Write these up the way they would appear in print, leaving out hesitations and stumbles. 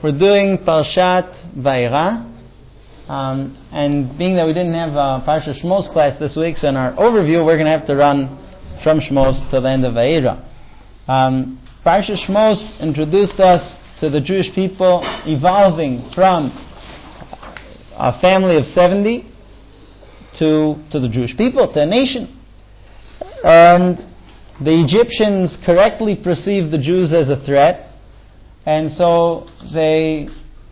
We're doing Parshat Vayera, and being that we didn't have a Parshat Shmos class this week, so in our overview we're going to have to run from Shmos to the end of Vayera. Parshat Shmos introduced us to the Jewish people evolving from a family of 70 to the Jewish people, to a nation. And the Egyptians correctly perceived the Jews as a threat, and so they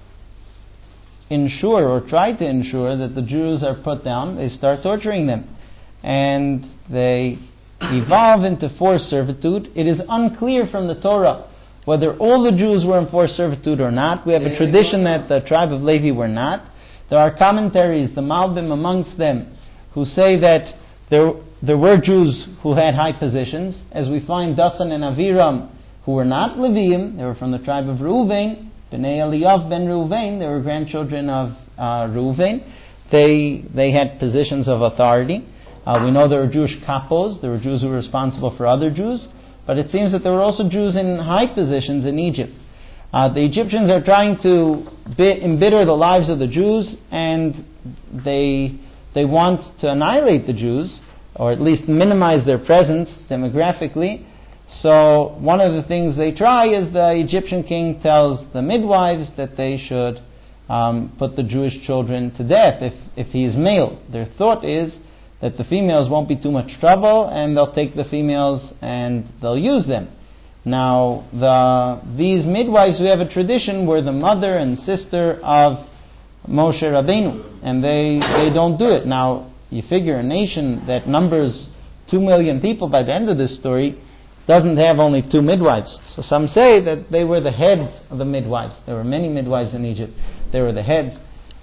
ensure or try to ensure that the Jews are put down. They start torturing them, and they evolve into forced servitude. It is unclear from the Torah whether all the Jews were in forced servitude or not. We have a tradition that the tribe of Levi were not. There are commentaries, the Malbim amongst them, who say that there were Jews who had high positions, as we find Dasan and Aviram, who were not Leviim. They were from the tribe of Reuven, Bnei Eliyav ben Reuven. They were grandchildren of Reuven. They had positions of authority. We know there were Jewish kapos. There were Jews who were responsible for other Jews. But it seems that there were also Jews in high positions in Egypt. The Egyptians are trying to embitter the lives of the Jews, and they want to annihilate the Jews, or at least minimize their presence demographically. So one of the things they try is the Egyptian king tells the midwives that they should put the Jewish children to death if he is male. Their thought is that the females won't be too much trouble, and they'll take the females and they'll use them. Now, these midwives, we have a tradition, were the mother and sister of Moshe Rabbeinu, and they don't do it. Now, you figure a nation that numbers 2 million people by the end of this story doesn't have only 2 midwives. So some say that they were the heads of the midwives. There were many midwives in Egypt. They were the heads.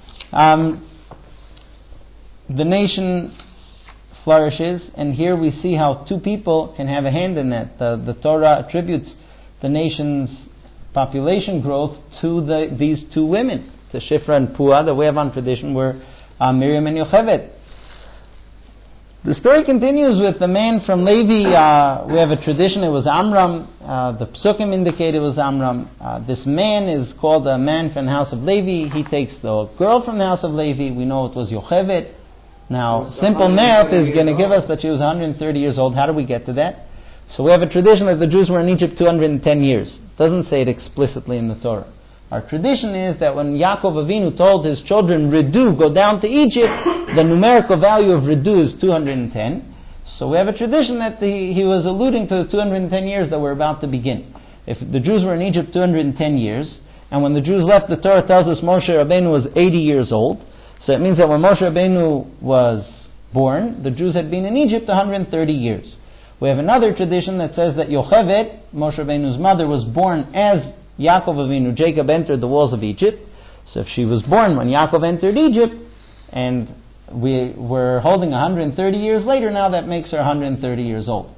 The nation flourishes, and here we see how 2 people can have a hand in that. The Torah attributes the nation's population growth to these 2 women, to Shifra and Puah. The way of on tradition were Miriam and Yocheved. The story continues with the man from Levi. We have a tradition, it was Amram. The Psukim indicate it was Amram. This man is called a man from the house of Levi. He takes the girl from the house of Levi. We know it was Yocheved. Now, simple math is going to give us that she was 130 years old. How do we get to that? So we have a tradition that the Jews were in Egypt 210 years. It doesn't say it explicitly in the Torah. Our tradition is that when Yaakov Avinu told his children, Ridu, go down to Egypt, the numerical value of Ridu is 210. So we have a tradition that he was alluding to the 210 years that we're about to begin. If the Jews were in Egypt 210 years, and when the Jews left, the Torah tells us Moshe Rabbeinu was 80 years old. So it means that when Moshe Rabbeinu was born, the Jews had been in Egypt 130 years. We have another tradition that says that Yocheved, Moshe Rabbeinu's mother, was born as Yaakov Avinu, Jacob, entered the walls of Egypt. So if she was born when Yaakov entered Egypt, and we were holding 130 years later, now that makes her 130 years old.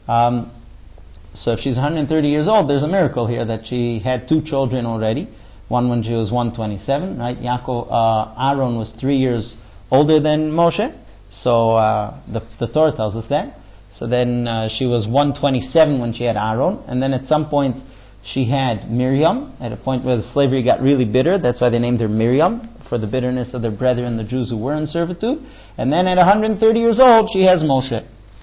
So if she's 130 years old, there's a miracle here that she had 2 children already. One when she was 127, right? Aaron was 3 years older than Moshe. So the Torah tells us that. So then she was 127 when she had Aaron, and then at some point she had Miriam, at a point where the slavery got really bitter. That's why they named her Miriam, for the bitterness of their brethren, the Jews who were in servitude. And then at 130 years old, she has Moshe.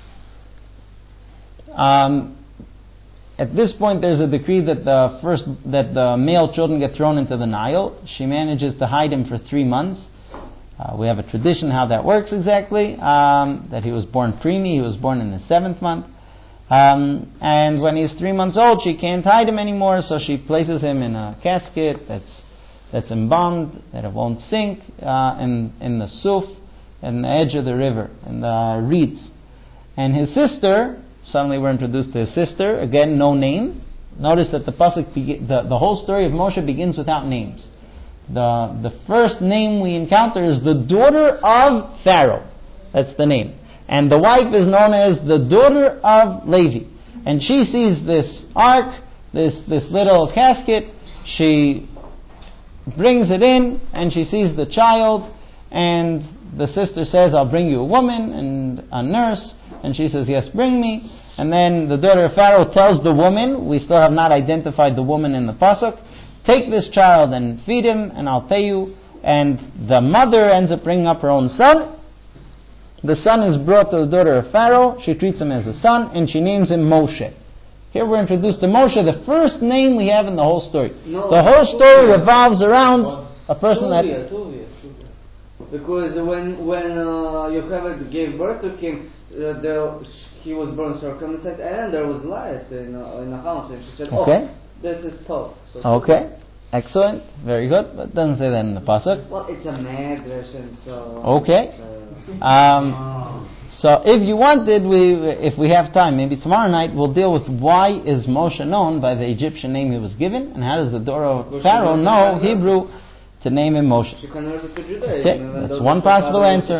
At this point, there's a decree that the male children get thrown into the Nile. She manages to hide him for 3 months. We have a tradition how that works exactly, that he was born preemie, he was born in the 7th month. And when he's 3 months old, she can't hide him anymore, so she places him in a casket that's embalmed, that it won't sink, in the Suf, in the edge of the river, in the reeds. And his sister, suddenly we're introduced to his sister, again, no name. Notice that the pasuk, the whole story of Moshe begins without names. The first name we encounter is the daughter of Pharaoh. That's the name. And the wife is known as the daughter of Levi. And she sees this ark, this little casket. She brings it in, and she sees the child, and the sister says, I'll bring you a woman and a nurse. And she says, yes, bring me. And then the daughter of Pharaoh tells the woman, we still have not identified the woman in the pasuk, take this child and feed him, and I'll pay you. And the mother ends up bringing up her own son. The son is brought to the daughter of Pharaoh. She treats him as a son, and she names him Moshe. Here we're introduced to Moshe, the first name we have in the whole story. No, the whole story revolves around a person that... Tuvia. Because when Yocheved gave birth to him, he was born circumcised, and there was light in the house, and she said, okay. This is top. So okay, excellent, very good, but it doesn't say that in the pasuk. Well, it's a medrash, and so... Okay. So if you wanted, if we have time, maybe tomorrow night, we'll deal with why is Moshe known by the Egyptian name he was given, and how does the daughter of Pharaoh know Hebrew to name him Moshe? She converted to Judaism. Okay, that's one possible answer.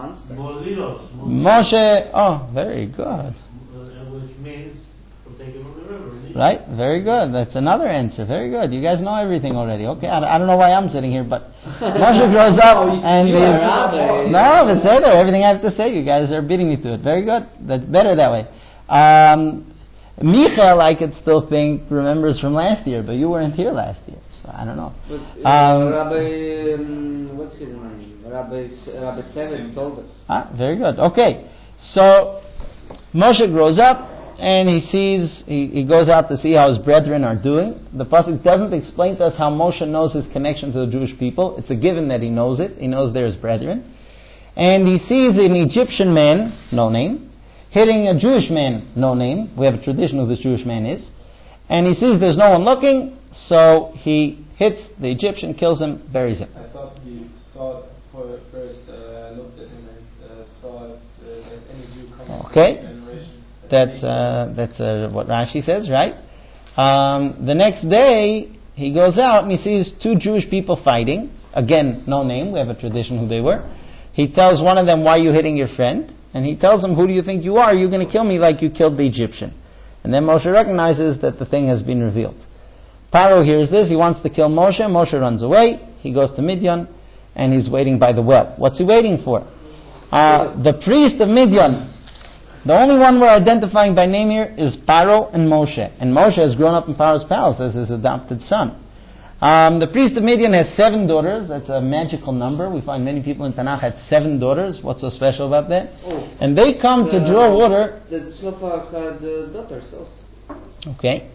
Moshe, oh, very good. Which means from taking from the river. Right, very good. That's another answer. Very good. You guys know everything already. Okay, I don't know why I'm sitting here, but Moshe grows up and he's... No, but say that. Everything I have to say, you guys are beating me to it. Very good. That's better that way. Michael, I could still think, remembers from last year, but you weren't here last year, so I don't know. But, Rabbi, what's his name? Rabbi Sevitz told us. Very good. Okay, so Moshe grows up and he sees, he goes out to see how his brethren are doing. The pasuk doesn't explain to us how Moshe knows his connection to the Jewish people. It's a given that he knows it. He knows they're his brethren. And he sees an Egyptian man, no name, hitting a Jewish man, no name. We have a tradition who this Jewish man is. And he sees there's no one looking, so he hits the Egyptian, kills him, buries him. I thought he saw it first, looked at him and saw if there's any Jew coming from the generation. That's what Rashi says, right? The next day, he goes out and he sees two Jewish people fighting. Again, no name, we have a tradition who they were. He tells one of them, why are you hitting your friend? And he tells him, who do you think you are? You're going to kill me like you killed the Egyptian. And then Moshe recognizes that the thing has been revealed. Paro hears this, he wants to kill Moshe. Moshe runs away, he goes to Midian, and he's waiting by the well. What's he waiting for? The priest of Midian. The only one we're identifying by name here is Paro and Moshe. And Moshe has grown up in Paro's palace as his adopted son. The priest of Midian has 7 daughters. That's a magical number. We find many people in Tanakh had 7 daughters. What's so special about that? And they come to draw water. The Tzlopha had daughters also. Okay.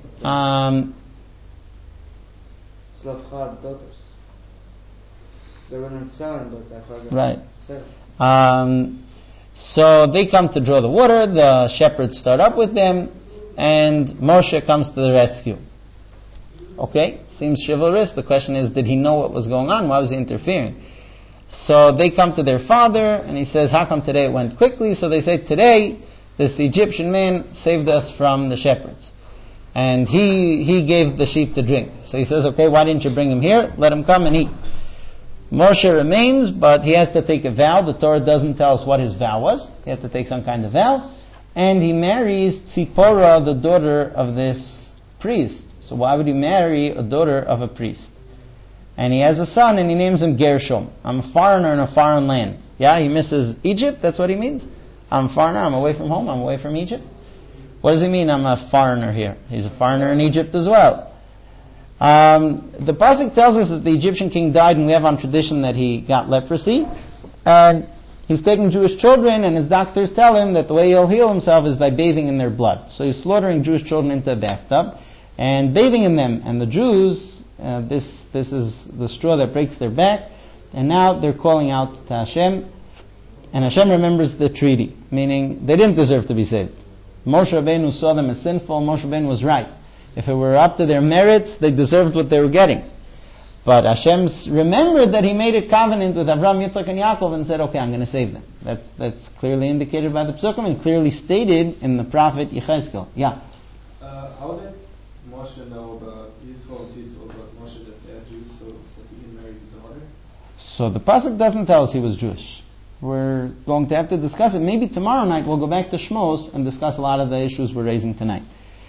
Tzlopha had daughters. There were not 7, but I forgot. Right. 7. So they come to draw the water. The shepherds start up with them, and Moshe comes to the rescue. Okay, seems chivalrous. The question is, did he know what was going on? Why was he interfering? So they come to their father, and he says, how come today it went quickly? So they say, today, this Egyptian man saved us from the shepherds. And he gave the sheep to drink. So he says, okay, why didn't you bring him here? Let him come and eat. Moshe remains, but he has to take a vow. The Torah doesn't tell us what his vow was. He had to take some kind of vow. And he marries Tzipporah, the daughter of this priest. So why would he marry a daughter of a priest? And he has a son, and he names him Gershom. I'm a foreigner in a foreign land. Yeah, he misses Egypt, that's what he means? I'm a foreigner, I'm away from home, I'm away from Egypt. What does he mean, I'm a foreigner here? He's a foreigner in Egypt as well. The pasuk tells us that the Egyptian king died, and we have on tradition that he got leprosy. And he's taking Jewish children, and his doctors tell him that the way he'll heal himself is by bathing in their blood. So he's slaughtering Jewish children into a bathtub and bathing in them. And the Jews, this is the straw that breaks their back, and now they're calling out to Hashem, and Hashem remembers the treaty, meaning they didn't deserve to be saved. Moshe Rabbeinu saw them as sinful. Moshe Rabbeinu was right. If it were up to their merits, they deserved what they were getting. But Hashem remembered that He made a covenant with Avraham, Yitzchak, and Yaakov and said, okay, I'm going to save them. That's clearly indicated by the Psukim and clearly stated in the prophet Yechezkel. Yeah? How did Moshe know about Yitro about Moshe that they are Jews, so that he married his daughter? So the pasuk doesn't tell us he was Jewish. We're going to have to discuss it. Maybe tomorrow night we'll go back to Shmos and discuss a lot of the issues we're raising tonight.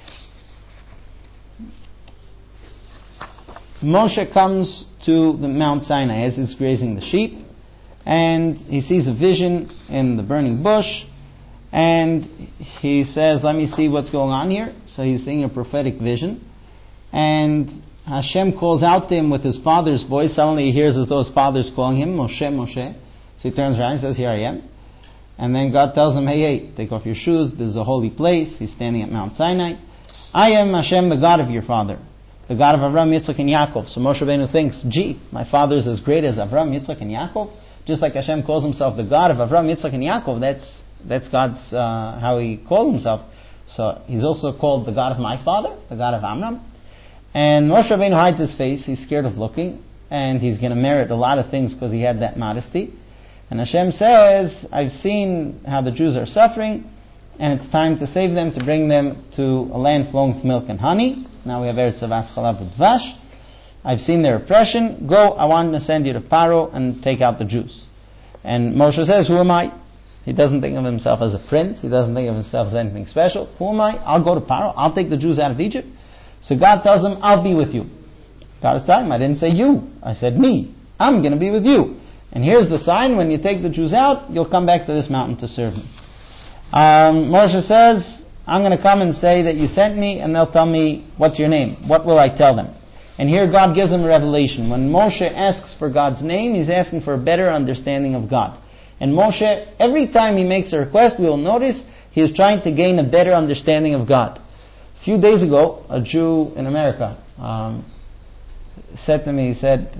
Moshe comes to the Mount Sinai as he's grazing the sheep, and he sees a vision in the burning bush, and he says, let me see what's going on here. So he's seeing a prophetic vision, and Hashem calls out to him with his father's voice. Suddenly he hears as though his father's calling him, Moshe, Moshe. So he turns around and says, here I am. And then God tells him, hey, take off your shoes. This is a holy place. He's standing at Mount Sinai. I am Hashem, the God of your father, the God of Avram, Yitzchak, and Yaakov. So Moshe Rabbeinu thinks, gee, my father is as great as Avram, Yitzchak, and Yaakov. Just like Hashem calls himself the God of Avram, Yitzchak, and Yaakov, that's God's how he calls himself. So he's also called the God of my father, the God of Amram. And Moshe Rabbeinu hides his face. He's scared of looking, and he's going to merit a lot of things because he had that modesty. And Hashem says, I've seen how the Jews are suffering, and it's time to save them, to bring them to a land flowing with milk and honey. Now we have Eretz Avas Chalav Udvash. I've seen their oppression. Go, I want to send you to Paro and take out the Jews. And Moshe says, who am I? He doesn't think of himself as a prince. He doesn't think of himself as anything special. Who am I? I'll go to Paro. I'll take the Jews out of Egypt. So God tells him, I'll be with you. God is telling him, I didn't say you. I said me. I'm going to be with you. And here's the sign. When you take the Jews out, you'll come back to this mountain to serve me. Moshe says, I'm going to come and say that you sent me, and they'll tell me, what's your name? What will I tell them? And here God gives him a revelation. When Moshe asks for God's name, he's asking for a better understanding of God. And Moshe, every time he makes a request, we will notice he is trying to gain a better understanding of God. A few days ago, a Jew in America said to me, he said,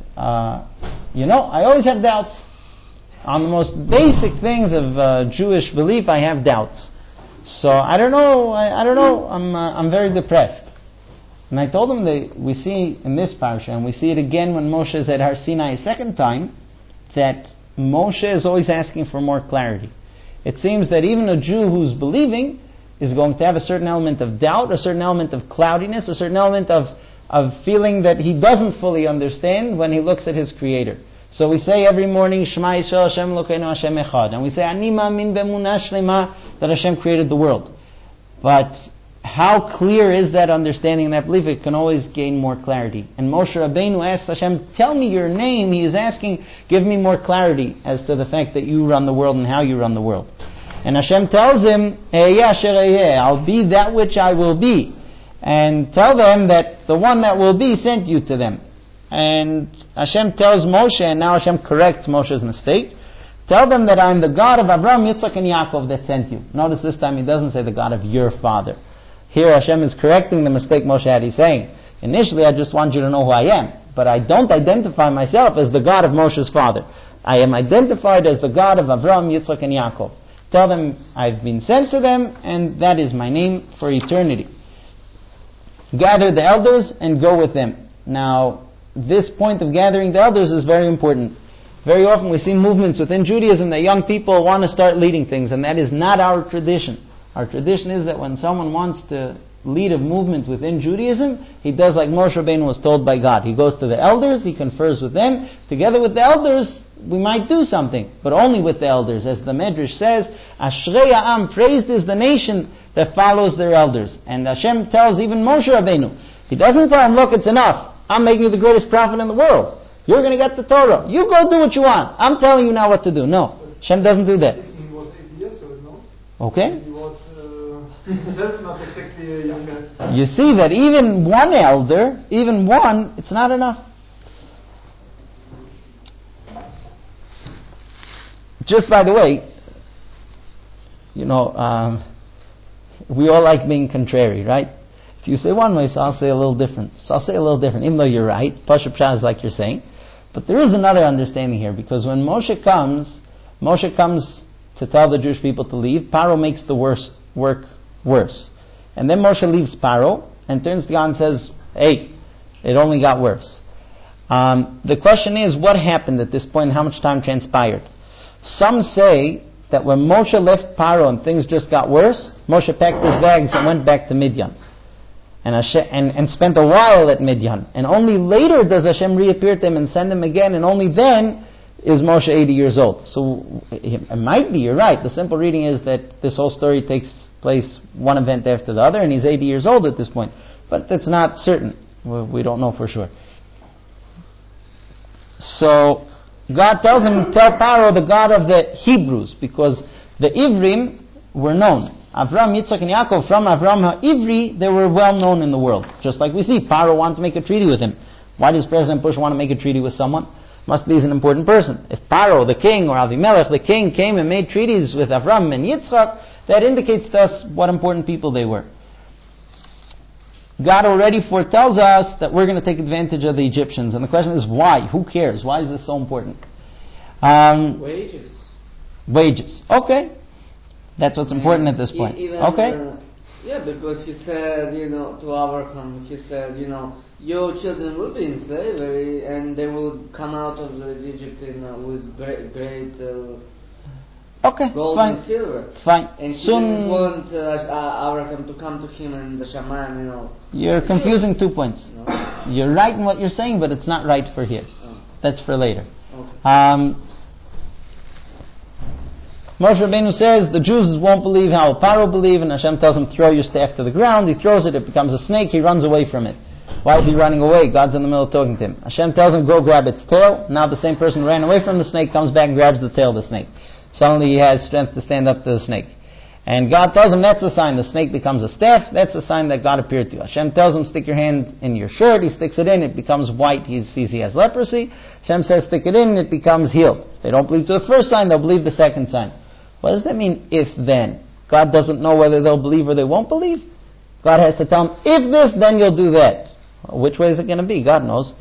I always have doubts. On the most basic things of Jewish belief, I have doubts. So I don't know. I'm very depressed. And I told him that we see in this parsha, and we see it again when Moshe is at Har Sinai a second time, that Moshe is always asking for more clarity. It seems that even a Jew who's believing is going to have a certain element of doubt, a certain element of cloudiness, a certain element of feeling that he doesn't fully understand when he looks at his Creator. So we say every morning, Shema Yisrael Hashem Elokeinu Hashem Echad. And we say, Ani ma'amin b'emunah shlema, that Hashem created the world. But how clear is that understanding and that belief? It can always gain more clarity. And Moshe Rabbeinu asks Hashem, tell me your name. He is asking, give me more clarity as to the fact that you run the world and how you run the world. And Hashem tells him, I'll be that which I will be. And tell them that the one that will be sent you to them. And Hashem tells Moshe, and now Hashem corrects Moshe's mistake, tell them that I'm the God of Abraham, Yitzchak, and Yaakov that sent you. Notice this time he doesn't say the God of your father. Here Hashem is correcting the mistake Moshe had. He's saying, initially I just want you to know who I am, but I don't identify myself as the God of Moshe's father. I am identified as the God of Abraham, Yitzchak, and Yaakov. Tell them I've been sent to them, and that is my name for eternity. Gather the elders and go with them. Now, this point of gathering the elders is very important. Very often we see movements within Judaism that young people want to start leading things, and that is not our tradition. Our tradition is that when someone wants to lead a movement within Judaism, he does like Moshe Rabbeinu was told by God. He goes to the elders, he confers with them. Together with the elders, we might do something, but only with the elders. As the Medrash says, Ashrei Ha'am, praised is the nation that follows their elders. And Hashem tells even Moshe Rabbeinu, he doesn't tell him, look, it's enough. I'm making you the greatest prophet in the world. You're going to get the Torah. You go do what you want. I'm telling you now what to do. No, Hashem doesn't do that. He was 80 years old, no? Okay. He was himself not exactly a young guy. You see that even one elder, even one, it's not enough. Just by the way, we all like being contrary, right? If you say one way, so I'll say a little different. So I'll say a little different, even though you're right. Pasha Pshat is like you're saying. But there is another understanding here, because when Moshe comes to tell the Jewish people to leave, Paro makes the work worse. And then Moshe leaves Paro and turns to God and says, hey, it only got worse. The question is, what happened at this point and how much time transpired? Some say that when Moshe left Paro and things just got worse, Moshe packed his bags and went back to Midian. And spent a while at Midian. And only later does Hashem reappear to him and send him again, and only then is Moshe 80 years old. So it might be, you're right. The simple reading is that this whole story takes place one event after the other, and he's 80 years old at this point. But that's not certain. We don't know for sure. So God tells him, tell Paro the God of the Hebrews, because the Ivrim were known. Avram, Yitzchak, and Yaakov, from Avram HaIvri, they were well known in the world. Just like we see, Paro wanted to make a treaty with him. Why does President Bush want to make a treaty with someone? Must be he's an important person. If Paro, the king, or Avimelech, the king, came and made treaties with Avram and Yitzchak, that indicates to us what important people they were. God already foretells us that we're going to take advantage of the Egyptians. And the question is, why? Who cares? Why is this so important? Wages. Wages. Okay. That's what's important at this point. Okay. Because he said, to Abraham, he said, your children will be in slavery and they will come out of Egypt with great gold fine. and silver. Fine. And he didn't want Abraham to come to him and the Shamayim, You're confusing 2 points. No? You're right in what you're saying, but it's not right for here. Oh. That's for later. Okay. Moshe Rabbeinu says the Jews won't believe how Paro believe, and Hashem tells him, throw your staff to the ground. He throws it, it becomes a snake, he runs away from it. Why is he running away? God's in the middle of talking to him. Hashem tells him, go grab its tail. Now the same person who ran away from the snake comes back and grabs the tail of the snake. Suddenly he has strength to stand up to the snake. And God tells him that's a sign. The snake becomes a staff. That's a sign that God appeared to you. Hashem tells him, stick your hand in your shirt. He sticks it in. It becomes white. He sees he has leprosy. Hashem says, stick it in. It becomes healed. If they don't believe to the first sign, they'll believe the second sign. What does that mean, if then? God doesn't know whether they'll believe or they won't believe. God has to tell them, if this, then you'll do that. Which way is it going to be? God knows.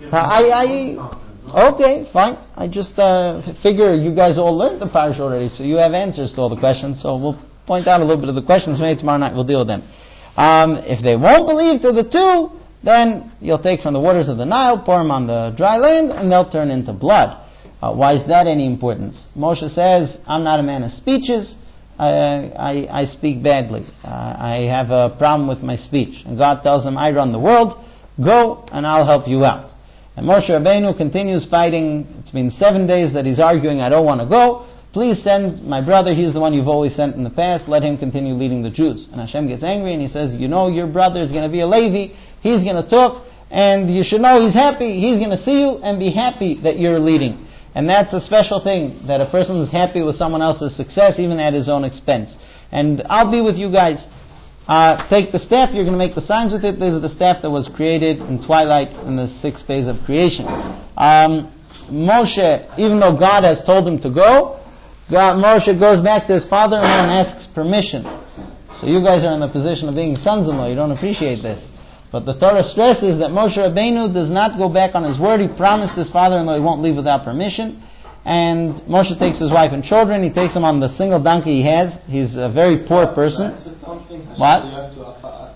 Okay, fine. I just figure you guys all learned the parish already, so you have answers to all the questions. So we'll point out a little bit of the questions. Maybe tomorrow night we'll deal with them. If they won't believe to the two, then you'll take from the waters of the Nile, pour them on the dry land, and they'll turn into blood. Why is that any importance? Moshe says, I'm not a man of speeches. I speak badly. I have a problem with my speech. And God tells him, I run the world. Go, and I'll help you out. And Moshe Rabbeinu continues fighting. It's been 7 days that he's arguing, I don't want to go. Please send my brother, he's the one you've always sent in the past. Let him continue leading the Jews. And Hashem gets angry and he says, your brother is going to be a Levi. He's going to talk, and you should know he's happy. He's going to see you and be happy that you're leading. And that's a special thing, that a person is happy with someone else's success, even at his own expense. And I'll be with you guys. Take the staff, you're going to make the signs with it. This is the staff that was created in twilight in the 6 days of creation. Moshe, even though God has told him to go, Moshe goes back to his father-in-law and asks permission. So you guys are in the position of being sons-in-law. You don't appreciate this. But the Torah stresses that Moshe Rabbeinu does not go back on his word. He promised his father-in-law he won't leave without permission. And Moshe takes his wife and children. He takes them on the single donkey he has. He's a very poor person. What? You have to ask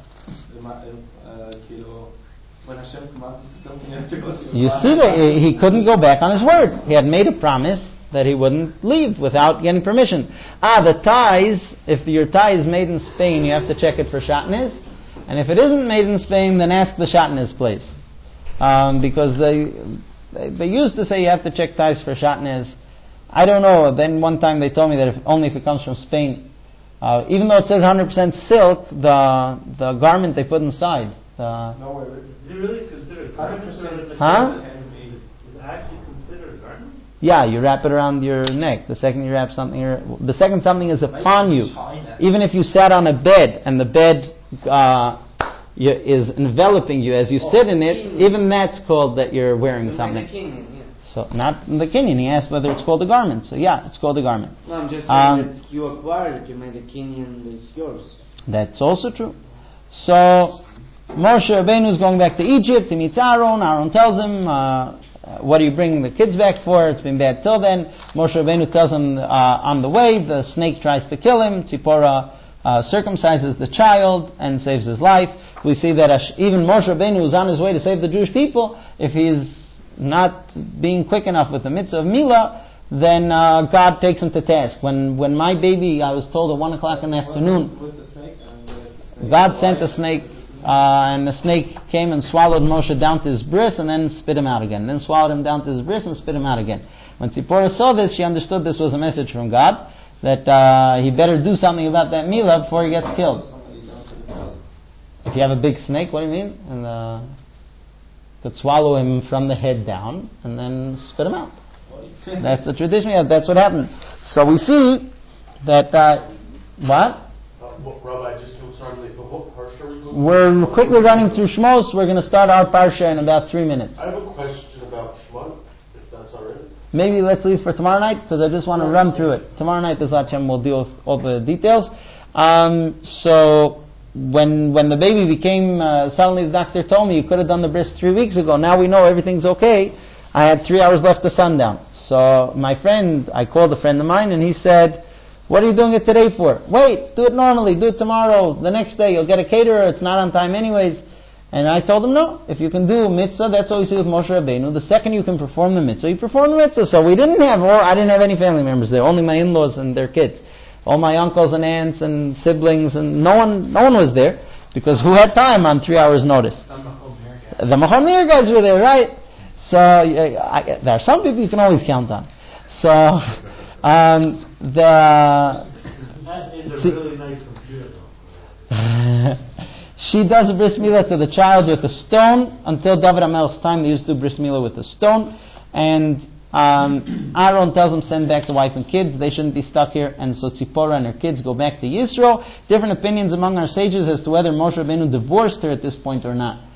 when Hashem commands something, you have to go to You see that he couldn't go back on his word. He had made a promise that he wouldn't leave without getting permission. The ties, if your tie is made in Spain, you have to check it for shatnez. And if it isn't made in Spain, then ask the shatnez place. Because they used to say you have to check ties for shatnez. I don't know. Then one time they told me that only if it comes from Spain. Even though it says 100% silk, the garment they put inside. Is it really considered garment? Huh? Is it actually considered a garment? Yeah, you wrap it around your neck. The second you wrap something, the second something is upon you. Even if you sat on a bed and the bed is enveloping you as you sit in it, even that's called that you're wearing something. So not in the Kenyan. He asked whether it's called a garment. So yeah, it's called a garment. No, I'm just saying that you acquired it. You made a Kenyan. It's yours. That's also true. So Moshe Rabbeinu is going back to Egypt. He meets Aaron. Aaron tells him, what are you bringing the kids back for? It's been bad till then. Moshe Rabbeinu tells him on the way, the snake tries to kill him. Tzipporah circumcises the child and saves his life. We see that even Moshe Rabbeinu is on his way to save the Jewish people. If he's not being quick enough with the mitzvah of Milah, then God takes him to task. When my baby, I was told at 1 o'clock in the afternoon, God sent a snake, and the snake came and swallowed Moshe down to his bris and then spit him out again. Then swallowed him down to his bris and spit him out again. When Tzipporah saw this, she understood this was a message from God, that he better do something about that Milah before he gets killed. If you have a big snake, what do you mean? And could swallow him from the head down and then spit him out. That's the tradition. Yeah, that's what happened. So we see that what? Rabbi, just to sorry, but what parsha are we going? We're quickly running through Shmos. We're going to start our parsha in about 3 minutes. I have a question about Shmot, if that's all right. Maybe let's leave for tomorrow night, because I just want to run through it. Tomorrow night, Bezrat Hashem will deal with all the details. So, when the baby became, suddenly the doctor told me you could have done the bris 3 weeks ago. Now we know everything's okay. I had 3 hours left to sundown. So I called a friend of mine, and he said, "What are you doing it today for?" "Wait, do it normally, do it tomorrow, the next day, you'll get a caterer, it's not on time anyways." And I told him, no, if you can do a mitzvah, that's what we see with Moshe Rabbeinu. The second you can perform the mitzvah, you perform the mitzvah. So I didn't have any family members there, only my in-laws and their kids. All my uncles and aunts and siblings, and no one was there, because who had time on 3 hours notice? The Machon Meir guys were there, right? So there are some people you can always count on. So That is a really nice computer, though. She does bris milah to the child with a stone. Until David HaMelech's time, they used to do bris milah with a stone. And Aaron tells them, send back the wife and kids. They shouldn't be stuck here. And so Tzipporah and her kids go back to Yisro. Different opinions among our sages as to whether Moshe Rabbeinu divorced her at this point or not.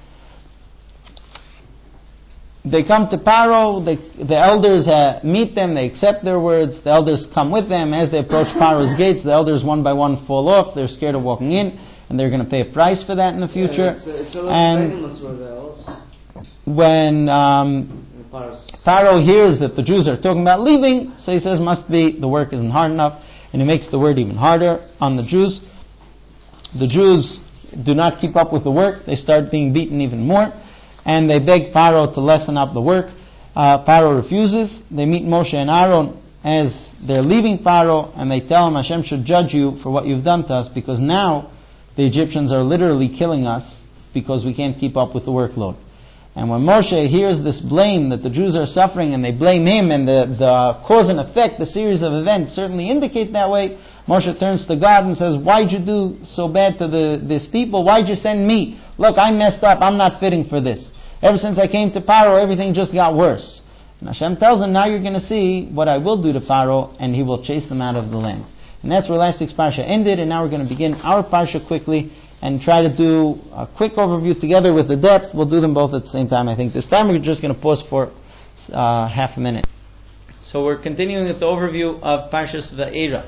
They come to Paro, the elders meet them, they accept their words, the elders come with them. As they approach Paro's gates, the elders one by one fall off, they're scared of walking in, and they're going to pay a price for that in the future. Yeah, it's a lot famous for that also. When Paro hears that the Jews are talking about leaving, so he says, must be, the work isn't hard enough, and he makes the word even harder on the Jews. The Jews do not keep up with the work, they start being beaten even more. And they beg Paro to lessen up the work. Paro refuses. They meet Moshe and Aaron as they're leaving Paro, and they tell him, Hashem should judge you for what you've done to us, because now the Egyptians are literally killing us because we can't keep up with the workload. And when Moshe hears this blame that the Jews are suffering, and they blame him, and the cause and effect, the series of events certainly indicate that way, Moshe turns to God and says, why'd you do so bad to this people? Why'd you send me? Look, I messed up. I'm not fitting for this. Ever since I came to Paro, everything just got worse. And Hashem tells him, now you're going to see what I will do to Paro, and he will chase them out of the land. And that's where last week's Parsha ended, and now we're going to begin our Parsha quickly and try to do a quick overview together with the depth. We'll do them both at the same time, I think. This time we're just going to pause for half a minute. So we're continuing with the overview of Parshas Va'era.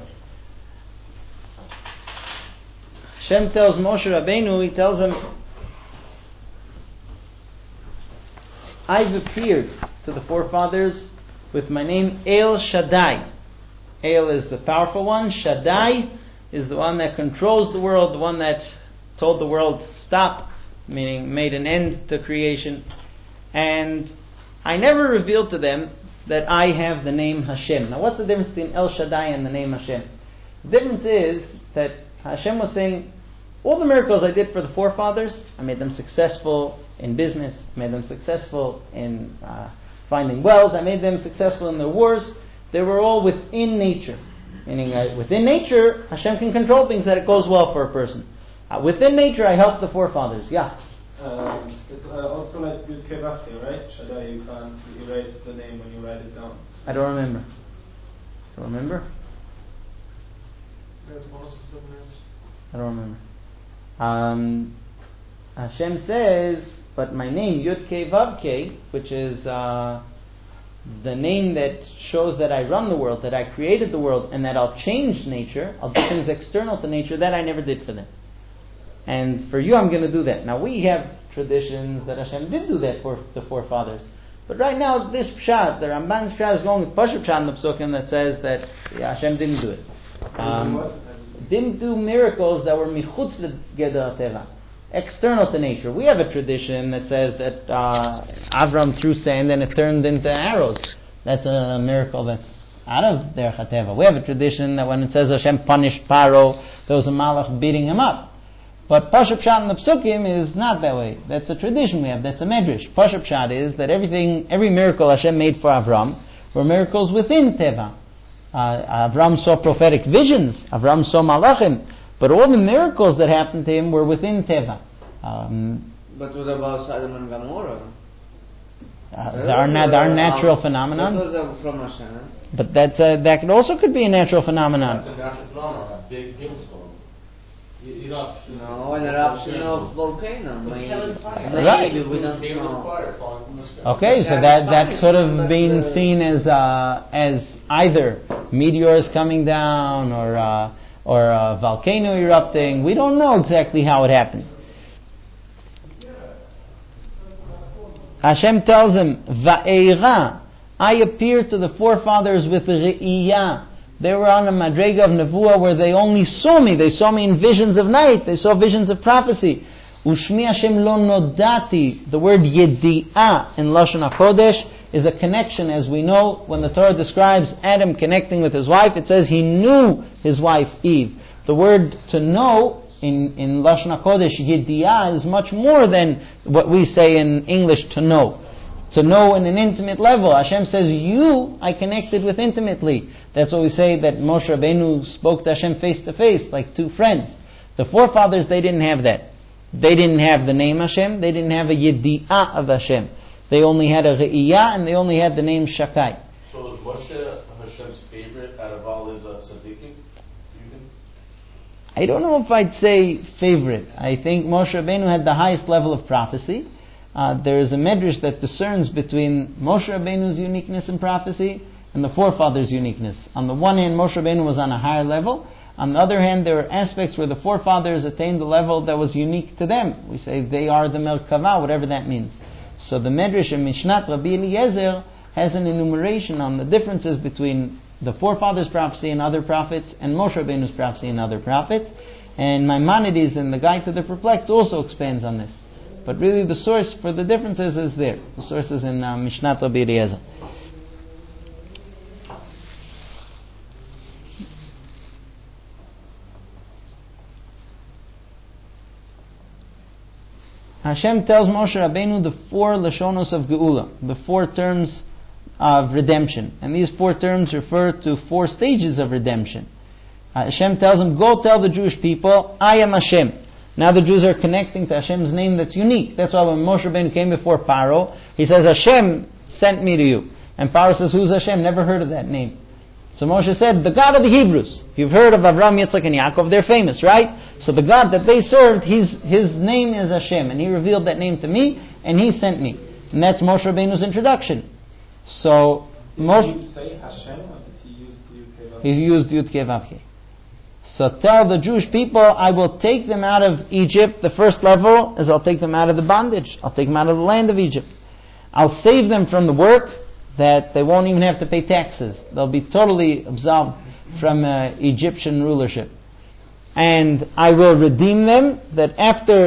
Hashem tells Moshe Rabbeinu, he tells him, I've appeared to the forefathers with my name El Shaddai. El is the powerful one. Shaddai is the one that controls the world, the one that told the world stop, meaning made an end to creation. And I never revealed to them that I have the name Hashem. Now what's the difference between El Shaddai and the name Hashem? The difference is that Hashem was saying, all the miracles I did for the forefathers, I made them successful in business, made them successful in finding wells, I made them successful in their wars. They were all within nature. Meaning within nature, Hashem can control things that it goes well for a person. Within nature, I helped the forefathers. Yeah? It's also like with Kevachti, right? Shaddai, you can't erase the name when you write it down. I don't remember. Do you remember? That's one of the 7 names. I don't remember. Hashem says, but my name, Yud-Kei Vav-Kei, which is the name that shows that I run the world, that I created the world, and that I'll change nature, I'll do things external to nature, that I never did for them. And for you, I'm going to do that. Now, we have traditions that Hashem did do that for the forefathers. But right now, this Pshat, the Ramban's Pshat is going with Pashup Pshat in the Psukim that says that Hashem didn't do it. Didn't do miracles that were Michutz Gedar Teva, external to nature. We have a tradition that says that Avram threw sand and it turned into arrows. That's a miracle that's out of their Chateva. We have a tradition that when it says Hashem punished Paro, there was a malach beating him up. But Pashup Pshat in the Psukim is not that way. That's a tradition we have. That's a medrash. Pashup Pshat is that every miracle Hashem made for Avram were miracles within Teva. Avram saw prophetic visions. Avram saw malachim. But all the miracles that happened to him were within Teva. But what about Sodom and Gomorrah? There are natural phenomena. That was from Hashem. But that also could be a natural phenomenon. That's a natural phenomenon, a big hailstorm. Eruption. No, an eruption of volcano. Maybe Right. we don't There was a know. fire falling from the sky. Okay, so that could have been seen as either meteors coming down or a volcano erupting. We don't know exactly how it happened. Hashem tells him, Va'eira, I appeared to the forefathers with Re'iyah. They were on a madrega of Nevuah where they only saw me. They saw me in visions of night. They saw visions of prophecy. Ushmi Hashem lo nodati. The word Yedi'ah in Lashon HaKodesh is a connection, as we know. When the Torah describes Adam connecting with his wife, it says he knew his wife Eve. The word to know in Lashon HaKodesh, Yedi'ah, is much more than what we say in English, to know. To know in an intimate level. Hashem says, you, I connected with intimately. That's what we say, that Moshe Rabbeinu spoke to Hashem face to face, like two friends. The forefathers, they didn't have that. They didn't have the name Hashem. They didn't have a Yedi'ah of Hashem. They only had a Re'iyah, and they only had the name Shakai. So is Moshe Hashem's favorite out of all his tzaddikim? I don't know if I'd say favorite. I think Moshe Rabbeinu had the highest level of prophecy. There is a medrash that discerns between Moshe Rabbeinu's uniqueness in prophecy and the forefathers' uniqueness. On the one hand, Moshe Rabbeinu was on a higher level. On the other hand, there were aspects where the forefathers attained a level that was unique to them. We say they are the Merkavah, whatever that means. So the medrash in Mishnat Rabbi Eliezer has an enumeration on the differences between the forefathers' prophecy and other prophets, and Moshe Rabbeinu's prophecy and other prophets. And Maimonides in the Guide to the Perplexed also expands on this. But really the source for the differences is there. The source is in Mishnat Rabbi Eliezer. Hashem tells Moshe Rabbeinu the four Lashonos of Geula, the four terms of redemption. And these four terms refer to four stages of redemption. Hashem tells him, go tell the Jewish people, I am Hashem. Now the Jews are connecting to Hashem's name that's unique. That's why when Moshe Rabbeinu came before Paro, he says, Hashem sent me to you. And Paro says, who's Hashem? Never heard of that name. So Moshe said, the God of the Hebrews. If you've heard of Avram, Yitzchak, and Yaakov, they're famous, right? So the God that they served, his name is Hashem. And he revealed that name to me, and he sent me. And that's Moshe Rabbeinu's introduction. So, Did he say Hashem, or did he use Yud-Kei-Vav-Kei? He used Yud-Kei-Vav-Kei. So tell the Jewish people, I will take them out of Egypt. The first level is I'll take them out of the bondage. I'll take them out of the land of Egypt. I'll save them from the work that they won't even have to pay taxes. They'll be totally absolved from Egyptian rulership. And I will redeem them, that after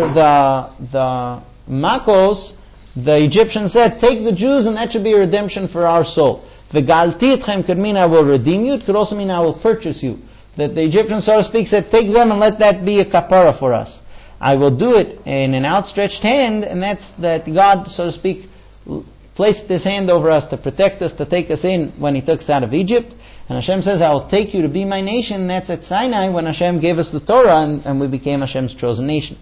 the Makos, the Egyptians said, take the Jews and that should be a redemption for our soul. V'galti etchem could mean I will redeem you. It could also mean I will purchase you. That the Egyptians, so to speak, said, take them and let that be a kapara for us. I will do it in an outstretched hand, and that's that God, so to speak, placed His hand over us to protect us, to take us in when He took us out of Egypt. And Hashem says, I will take you to be my nation. And that's at Sinai when Hashem gave us the Torah and we became Hashem's chosen nation.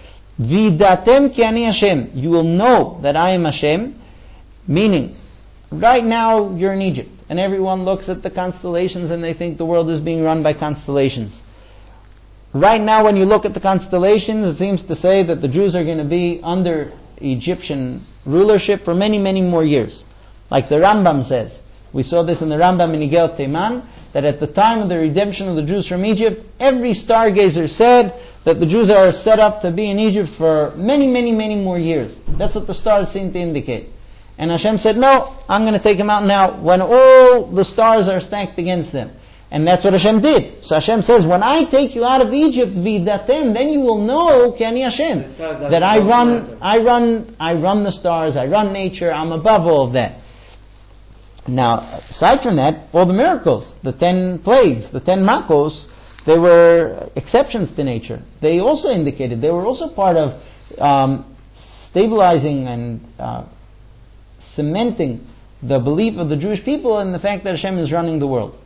Vidatem ki ani Hashem. You will know that I am Hashem. Meaning, right now you're in Egypt. And everyone looks at the constellations and they think the world is being run by constellations. Right now when you look at the constellations, it seems to say that the Jews are going to be under Egyptian rulership for many, many more years. Like the Rambam says. We saw this in the Rambam in Igel Teiman, that at the time of the redemption of the Jews from Egypt, every stargazer said that the Jews are set up to be in Egypt for many, many, many more years. That's what the stars seem to indicate. And Hashem said, no, I'm going to take them out now when all the stars are stacked against them. And that's what Hashem did. So Hashem says, when I take you out of Egypt, vidatem, then you will know ki ani Hashem. That I run the stars, I run nature, I'm above all of that. Now, aside from that, all the miracles, the 10 plagues, the 10 makos, they were exceptions to nature. They also indicated, they were also part of stabilizing and cementing the belief of the Jewish people in the fact that Hashem is running the world.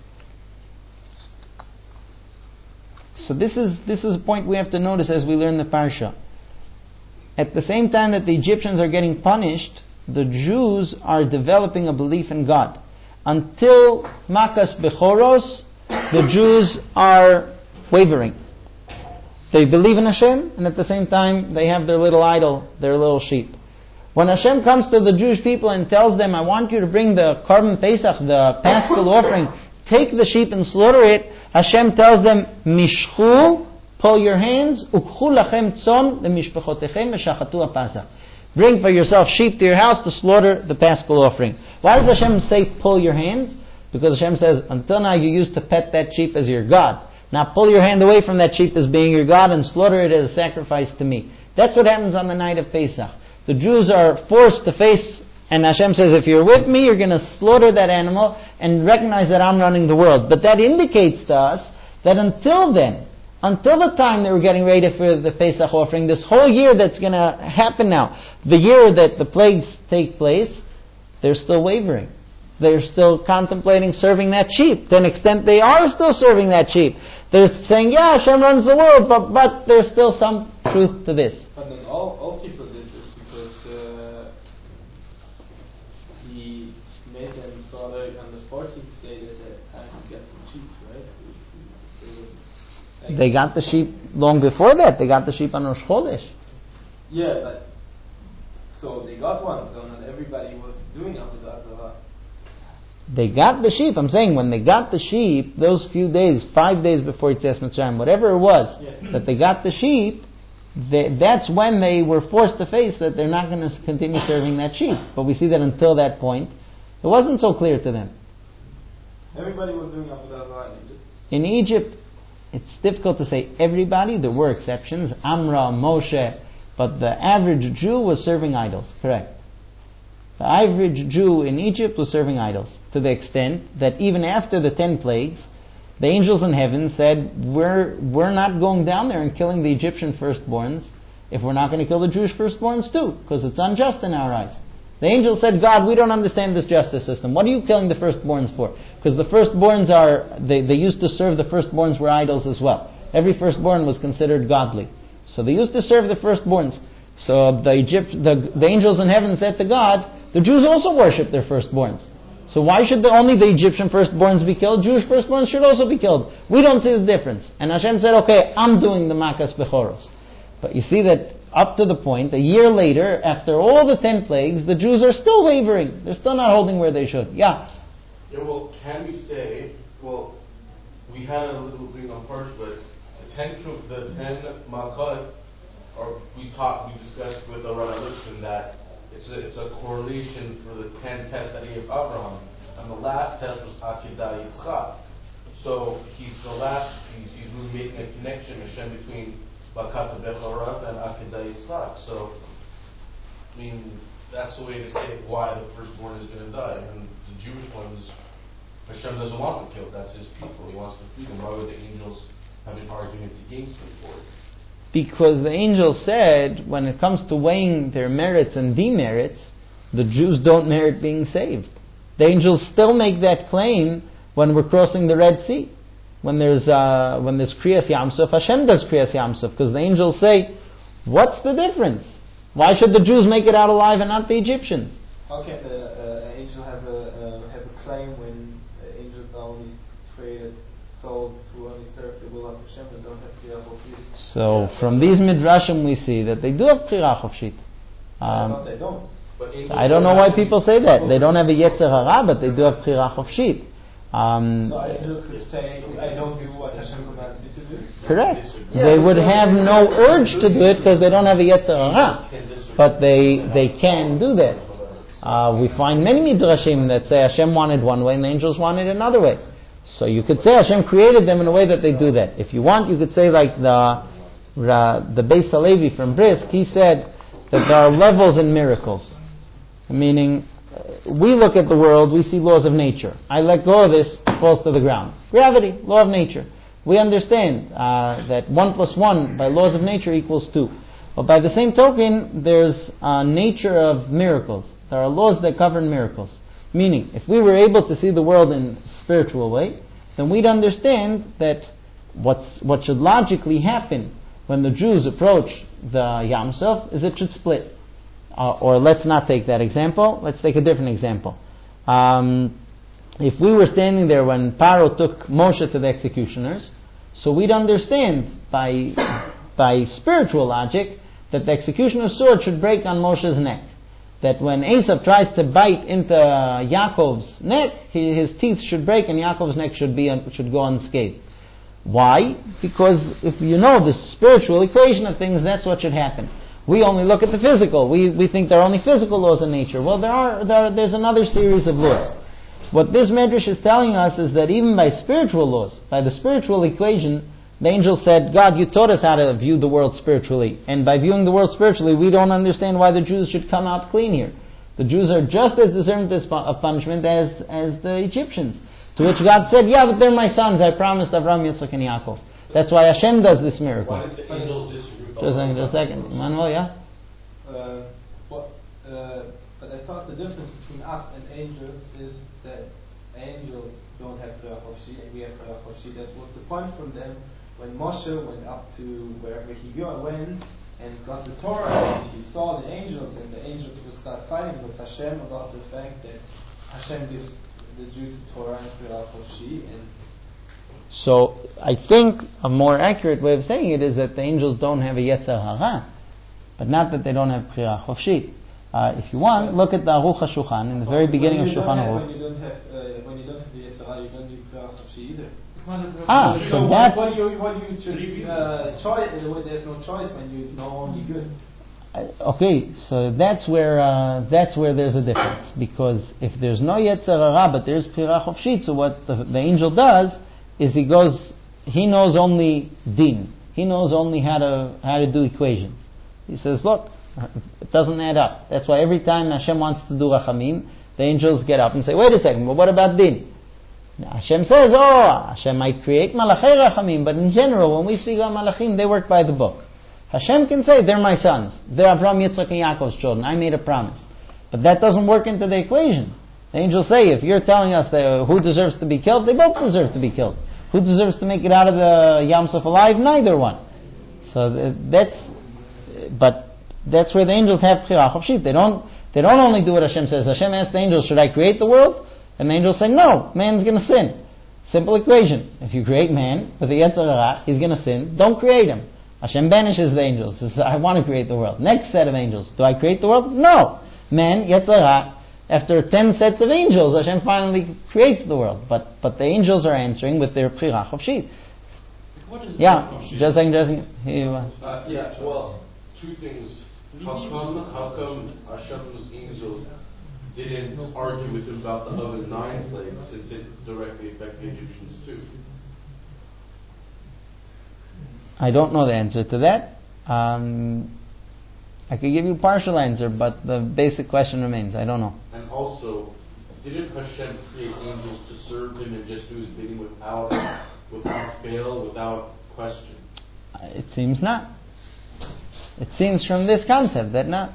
So this is a point we have to notice as we learn the parsha. At the same time that the Egyptians are getting punished, the Jews are developing a belief in God. Until Makas Bechoros, the Jews are wavering. They believe in Hashem, and at the same time, they have their little idol, their little sheep. When Hashem comes to the Jewish people and tells them, I want you to bring the Korban Pesach, the Paschal offering, take the sheep and slaughter it, Hashem tells them, Mishchu, pull your hands, ukchu lachem tzon lemishpachotechem v'shachatu ha'pasach. Bring for yourself sheep to your house to slaughter the Paschal offering. Why does Hashem say, pull your hands? Because Hashem says, until now you used to pet that sheep as your God. Now pull your hand away from that sheep as being your God and slaughter it as a sacrifice to me. That's what happens on the night of Pesach. The Jews are forced to face, and Hashem says, if you're with me, you're going to slaughter that animal and recognize that I'm running the world. But that indicates to us that until then, until the time they were getting ready for the Pesach offering, this whole year that's going to happen now, the year that the plagues take place, they're still wavering. They're still contemplating serving that sheep. To an extent, they are still serving that sheep. They're saying, yeah, Hashem runs the world, but there's still some truth to this. But then all people did this because he made them slaughter on the 14th day that they had time to get some sheep, right? They got the sheep long before that. They got the sheep on Rosh Chodesh. Yeah, but so they got one, so not everybody was doing Avodah Zarah. They got the sheep. I'm saying when they got the sheep, those few days, 5 days before Yetzias Mitzrayim, whatever it was, that they got the sheep, that's when they were forced to face that they're not going to continue serving that sheep. But we see that until that point, it wasn't so clear to them. Everybody was doing Avodah Zarah in Egypt. It's difficult to say everybody. There were exceptions, Amra, Moshe, but the average Jew was serving idols. Correct. The average Jew in Egypt was serving idols, to the extent that even after the 10 plagues, the angels in heaven said, we're not going down there and killing the Egyptian firstborns if we're not going to kill the Jewish firstborns too, because it's unjust in our eyes. The angels said, God, we don't understand this justice system. What are you killing the firstborns for? Because the firstborns they used to serve the firstborns were idols as well. Every firstborn was considered godly. So they used to serve the firstborns. So the angels in heaven said to God, the Jews also worship their firstborns. So why should only the Egyptian firstborns be killed? Jewish firstborns should also be killed. We don't see the difference. And Hashem said, okay, I'm doing the Makas Bechoros. But you see that up to the point, a year later, after all the 10 plagues, the Jews are still wavering. They're still not holding where they should. Yeah? Yeah, well, can we say, we had a little agreement on first, but the 10 Makot, or we discussed with the Rabbi Lipson that it's a correlation for the 10 tests that he gave Abraham, and the last test was Akedah Yitzchak. So he's really making a connection, Hashem, between Makat Bechorav and Akedah Yitzchak. So, I mean, that's the way to say why the firstborn is going to die. And the Jewish one is Hashem doesn't want them killed. That's his people. He wants to free them. Why would the angels have an argument against him for it? Because the angel said, when it comes to weighing their merits and demerits, the Jews don't merit being saved. The angels still make that claim when we're crossing the Red Sea. When there's Kriyas Yamsuf, Hashem does Kriyas Yamsuf, because the angels say, what's the difference? Why should the Jews make it out alive and not the Egyptians? How can the angel have a claim when angels are only created souls who only serve the will of Hashem and don't have Bchira Chofshit? So from these midrashim we see that they do have Bchira Chofshit. They don't. So I don't know why people say that. They don't have a Yetzer Hara, but they do have Bchira Chofshit. So an angel could say, I don't do what Hashem commands me to do? Correct. They would have no urge to do it because they don't have a Yetzer Hara. But they can do that. We find many midrashim that say Hashem wanted one way and the angels wanted another way. So you could say Hashem created them in a way that they do that. If you want, you could say like the Beis Halevi from Brisk, he said that there are levels in miracles. Meaning, we look at the world, we see laws of nature. I let go of this, it falls to the ground. Gravity, law of nature. We understand that 1 + 1 by laws of nature equals 2. But by the same token, there's a nature of miracles. There are laws that govern miracles. Meaning, if we were able to see the world in a spiritual way, then we'd understand that what should logically happen when the Jews approach the Yam Suf is it should split. Or let's not take that example. Let's take a different example. If we were standing there when Paro took Moshe to the executioners, so we'd understand by by spiritual logic, that the executioner's sword should break on Moshe's neck. That when Esav tries to bite into Yaakov's neck, his teeth should break and Yaakov's neck should go unscathed. Why? Because if you know the spiritual equation of things, that's what should happen. We only look at the physical. We think there are only physical laws in nature. Well, there's another series of laws. What this Medrash is telling us is that even by spiritual laws, by the spiritual equation, the angel said, God, you taught us how to view the world spiritually. And by viewing the world spiritually, we don't understand why the Jews should come out clean here. The Jews are just as deserving of punishment as the Egyptians. To which God said, yeah, but they're my sons. I promised Avraham, Yitzchak, and Yaakov. That's why Hashem does this miracle. Why does the angel disagree? Just a second. Emmanuel, yeah? But I thought the difference between us and angels is that angels don't have B'chira Chofshi and we have B'chira Chofshi. That was the point from them when Moshe went up to wherever he went and got the Torah and he saw the angels and the angels would start fighting with Hashem about the fact that Hashem gives the Jews the Torah and B'chira Chofshi. So I think a more accurate way of saying it is that the angels don't have a Yetzer Hara, but not that they don't have B'chira Chofshi. If you want, look at the Aruch HaShulchan in the very beginning of Shulchan Aruch. When you don't have the Yetzer Hara, you don't need B'chira Chofshi either. So that's... What do you choice? There's no choice when you know only good. Okay, so that's where there's a difference, because if there's no Yetzer Hara but there's B'chira Chofshi, so what the angel does is he knows only din. He knows only how to do equations. He says, look, it doesn't add up. That's why every time Hashem wants to do rachamim, the angels get up and say, wait a second, but what about din? Now, Hashem says, Hashem might create malachei rachamim, but in general, when we speak about malachim, they work by the book. Hashem can say, they're my sons. They're Avraham, Yitzchak, and Yaakov's children. I made a promise. But that doesn't work into the equation. The angels say, if you're telling us that who deserves to be killed, they both deserve to be killed. Who deserves to make it out of the Yam Suf alive? Neither one. So that's where the angels have B'chira Chofshi. They don't only do what Hashem says. Hashem asks the angels, should I create the world? And the angels say, no, man's going to sin. Simple equation. If you create man with a Yetzer Hara, he's going to sin. Don't create him. Hashem banishes the angels. Says, I want to create the world. Next set of angels. Do I create the world? No. Man, Yetzer Hara. After 10 sets of angels, Hashem finally creates the world. But the angels are answering with their B'chira Chofshi. Yeah, just saying. Well, two things. How come Hashem's angels didn't argue with him about the other 9 plagues, since it directly affected the Egyptians too? I don't know the answer to that. I could give you a partial answer, but the basic question remains. I don't know. And also, didn't Hashem create angels to serve him and just do his bidding without fail, without question? It seems not. It seems from this concept that not.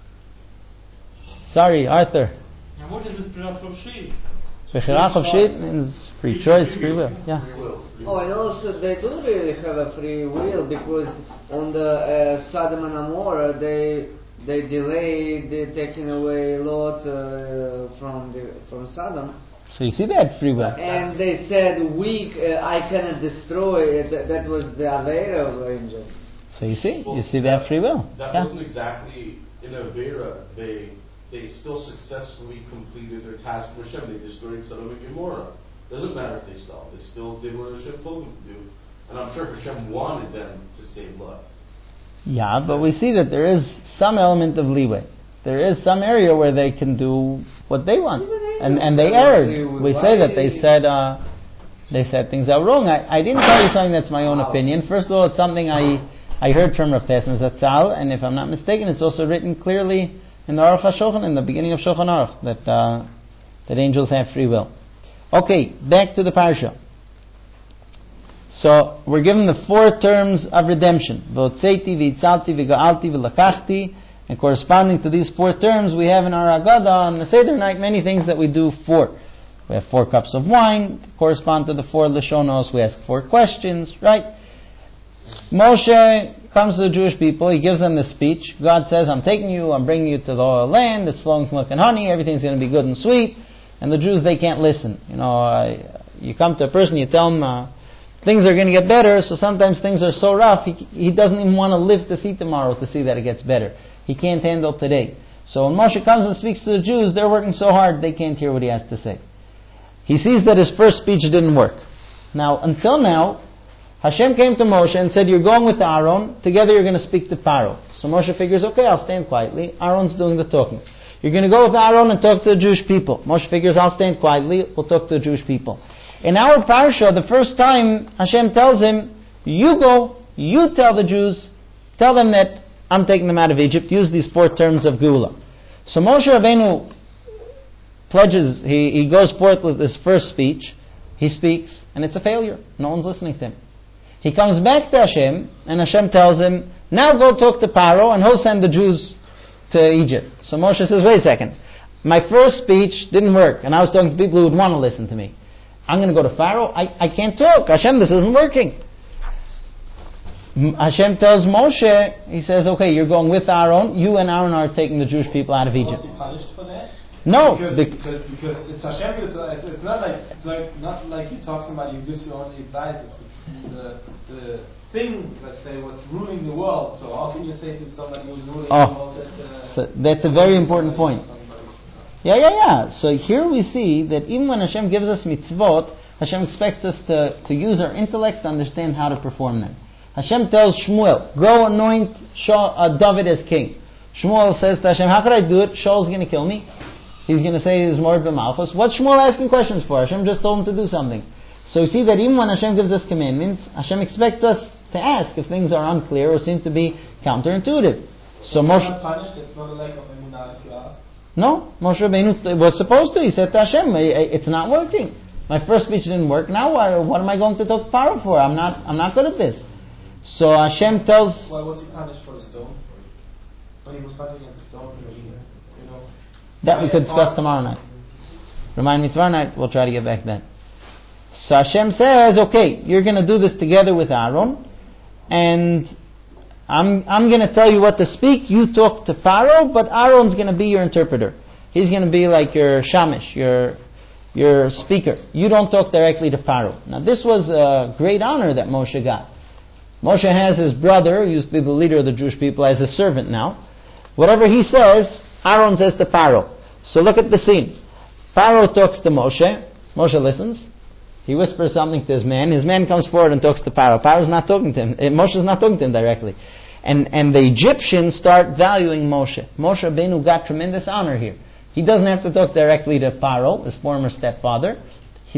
Sorry, Arthur. And what is it, B'chira Chofshi? B'chira Chofshi means free choice, free will. Yeah. Oh, and also they do really have a free will, because on the Sodom and Amorah they delayed taking away Lot from Sodom. So you see that free will. And they said, I cannot destroy it. That was the Avera of angel. So you see that free will. That wasn't exactly in Avera. They still successfully completed their task for Hashem. They destroyed Sodom and Gomorrah. Doesn't matter if they stalled. They still did what Hashem told them to do. And I'm sure Hashem wanted them to save Lot. Yeah, but we see that there is some element of leeway. There is some area where they can do what they want. And they erred. We say that they said things that were wrong. I didn't tell you something that's my own opinion. First of all, it's something I heard from Rav Pesach Zatzal, and if I'm not mistaken, it's also written clearly in the Aruch HaShulchan, in the beginning of Shulchan Aruch, that angels have free will. Okay, back to the parsha. So we're given the 4 terms of redemption: V'otzeiti, v'itzalti, v'ga'alti, v'lakachti. And corresponding to these 4 terms, we have in our Agada on the Seder night many things that we do for. We have 4 cups of wine that correspond to the 4 Lashonos. We ask 4 questions, right? Moshe comes to the Jewish people. He gives them the speech. God says, I'm bringing you to the land. It's flowing with milk and honey. Everything's going to be good and sweet. And the Jews, they can't listen. You come to a person, you tell them, things are going to get better, so sometimes things are so rough, he doesn't even want to live to see tomorrow to see that it gets better. He can't handle today. So when Moshe comes and speaks to the Jews, they're working so hard, they can't hear what he has to say. He sees that his first speech didn't work. Now, until now, Hashem came to Moshe and said, you're going with Aaron, together you're going to speak to Pharaoh. So Moshe figures, okay, I'll stand quietly. Aaron's doing the talking. You're going to go with Aaron and talk to the Jewish people. Moshe figures, I'll stand quietly, we'll talk to the Jewish people. In our parsha, the first time, Hashem tells him, you go, you tell the Jews, tell them that I'm taking them out of Egypt. Use these 4 terms of Geula. So Moshe Rabbeinu pledges, he goes forth with his first speech, he speaks, and it's a failure. No one's listening to him. He comes back to Hashem, and Hashem tells him, now go talk to Paro, and he'll send the Jews to Egypt. So Moshe says, wait a second. My first speech didn't work, and I was talking to people who would want to listen to me. I'm going to go to Pharaoh? I can't talk. Hashem, this isn't working. Hashem tells Moshe, he says, okay, you're going with Aaron. You and Aaron are taking the Jewish people out of Egypt. Was he punished for that? No. Because it's Hashem. It's not like you talk to somebody who gives you only advice. The thing, let's say, what's ruling the world. So how can you say to somebody who's ruling the world that... So that's a very important point. Yeah. So here we see that even when Hashem gives us mitzvot, Hashem expects us to use our intellect to understand how to perform them. Hashem tells Shmuel, go anoint David as king. Shmuel says to Hashem, how could I do it? Shaul's going to kill me. He's going to say he's more b'malchus. What's Shmuel asking questions for? Hashem just told him to do something. So you see that even when Hashem gives us commandments, Hashem expects us to ask if things are unclear or seem to be counterintuitive. So Moshe... not punished, it's not a lack of emunah if you ask. No, Moshe Rabbeinu was supposed to. He said to Hashem, it's not working. My first speech didn't work. Now what am I going to talk to Pharaoh for? I'm not good at this. So Hashem tells... Why was he punished for the stone? When he was punching at the stone, you know... That we could discuss tomorrow night. Remind me tomorrow night, we'll try to get back then. So Hashem says, okay, you're going to do this together with Aaron, and I'm going to tell you what to speak. You talk to Pharaoh, but Aaron's going to be your interpreter. He's going to be like your shamish, your speaker. You don't talk directly to Pharaoh. Now this was a great honor that Moshe got. Moshe has his brother, who used to be the leader of the Jewish people, as a servant now. Whatever he says, Aaron says to Pharaoh. So look at the scene. Pharaoh talks to Moshe. Moshe listens. He whispers something to his man. His man comes forward and talks to Pharaoh. Pharaoh's not talking to him. Moshe's not talking to him directly. And the Egyptians start valuing Moshe. Moshe Rabbeinu got tremendous honor here. He doesn't have to talk directly to Pharaoh, his former stepfather. He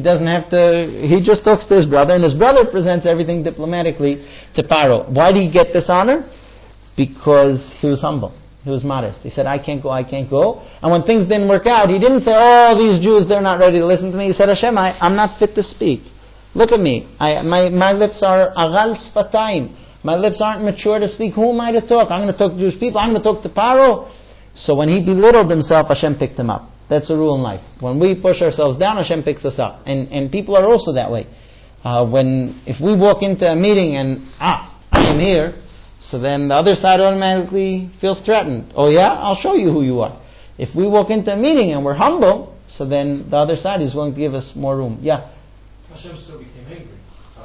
just talks to his brother, and his brother presents everything diplomatically to Pharaoh. Why did he get this honor? Because he was humble. He was modest. He said, I can't go. And when things didn't work out, he didn't say, these Jews, they're not ready to listen to me. He said, Hashem, I'm not fit to speak. Look at me. My lips are agal sfatayim. My lips aren't mature to speak. Who am I to talk? I'm going to talk to Jewish people. I'm going to talk to Pharaoh. So when he belittled himself, Hashem picked him up. That's a rule in life. When we push ourselves down, Hashem picks us up. And people are also that way. If we walk into a meeting and, I am here, so then the other side automatically feels threatened. Oh yeah? I'll show you who you are. If we walk into a meeting and we're humble, so then the other side is willing to give us more room. Yeah? Hashem still became angry.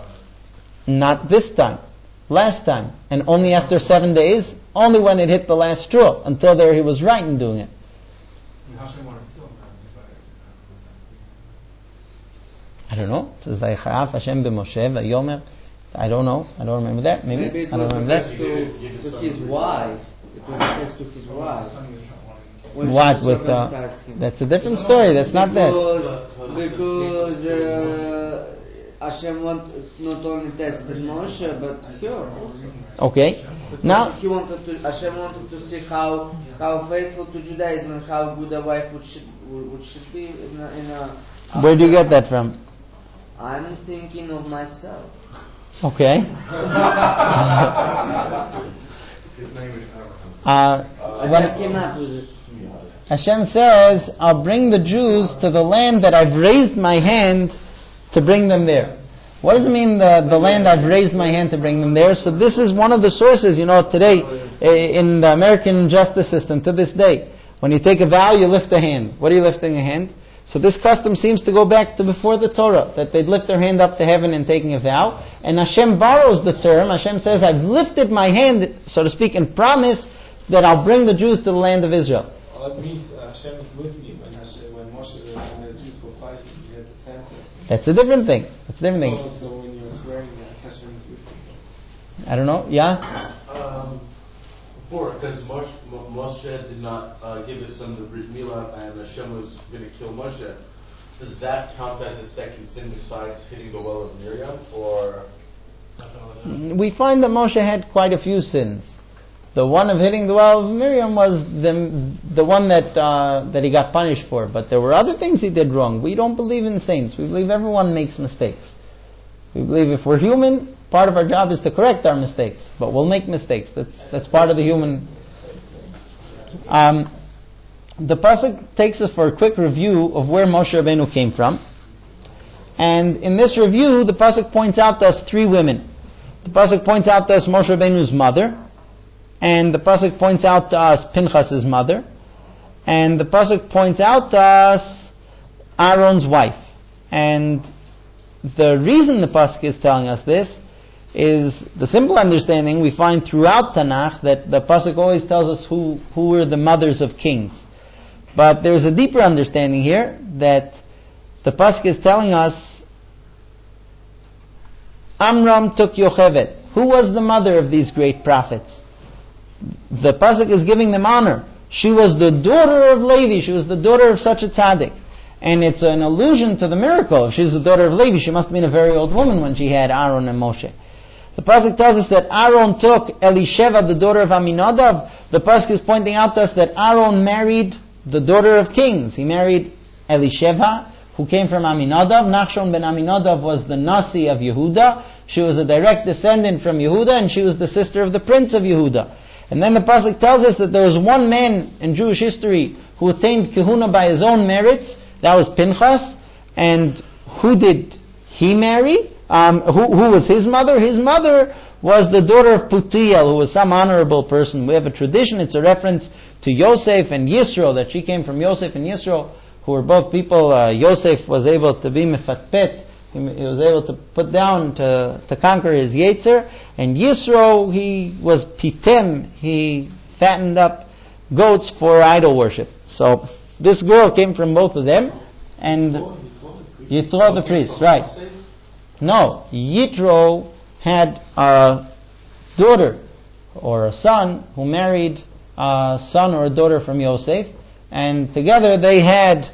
Not this time. Last time. And only after 7 days. Only when it hit the last straw. Until there he was right in doing it. Hashem wanted to kill him. I don't know. It says, Vayicharav Hashem b'Moshe v'yomer. I don't know. I don't remember that. Maybe it I don't was remember attest to his wife. It was attest to his wife. What with that's a different story. That's not that. Because Hashem not only tested Moshe but her also. Okay. Because Now Hashem wanted to see how faithful to Judaism and how good a wife should be in a. Where do you get that from? I'm thinking of myself. Okay. I came up with it. Hashem says, I'll bring the Jews to the land that I've raised my hand to bring them there. What does it mean, the land I've raised my hand to bring them there? So this is one of the sources, today, in the American justice system, to this day. When you take a vow, you lift a hand. What are you lifting a hand? So this custom seems to go back to before the Torah, that they'd lift their hand up to heaven and taking a vow. And Hashem borrows the term. Hashem says, I've lifted my hand, so to speak, and promise that I'll bring the Jews to the land of Israel. Well, it means Hashem is with me when Moshe and the Jews were fighting, he had the stanza. That's a different thing. That's a different thing. So when you're swearing that Hashem is with you. I don't know. Yeah? Before, because Moshe did not give his son the Brit Milah, and Hashem was going to kill Moshe. Does that count as a second sin besides hitting the well of Miriam, or? We find that Moshe had quite a few sins. The one of hitting the well of Miriam was the one that he got punished for. But there were other things he did wrong. We don't believe in saints. We believe everyone makes mistakes. We believe if we're human, part of our job is to correct our mistakes. But we'll make mistakes. That's part of the human. The pasuk takes us for a quick review of where Moshe Rabbeinu came from. And in this review, the pasuk points out to us three women. The pasuk points out to us Moshe Rabbeinu's mother. And the pasuk points out to us Pinchas's mother. And the pasuk points out to us Aaron's wife. And the reason the pasuk is telling us this is the simple understanding we find throughout Tanakh, that the pasuk always tells us who were the mothers of kings. But there's a deeper understanding here, that the pasuk is telling us Amram took Yocheved. Who was the mother of these great prophets? The pasuk is giving them honor. She was the daughter of Levi. She was the daughter of such a tzaddik. And it's an allusion to the miracle. If she's the daughter of Levi, she must have been a very old woman when she had Aaron and Moshe. The pasuk tells us that Aaron took Elisheva, the daughter of Aminadav. The pasuk is pointing out to us that Aaron married the daughter of kings. He married Elisheva, who came from Aminadav. Nachshon ben Aminadav was the Nasi of Yehuda. She was a direct descendant from Yehuda, and she was the sister of the prince of Yehuda. And then the pasuk tells us that there was one man in Jewish history who attained kehuna by his own merits. That was Pinchas. And who did he marry? Who was his mother? His mother was the daughter of Putiel, who was some honorable person. We have a tradition, it's a reference to Yosef and Yisro, that she came from Yosef and Yisro, who were both people. Yosef was able to be mefatpet. He was able to put down, to conquer his Yetzer. And Yisro, he was pitem. He fattened up goats for idol worship. So this girl came from both of them. And Yitro the priest, right. No, Yitro had a daughter or a son who married a son or a daughter from Yosef. And together they had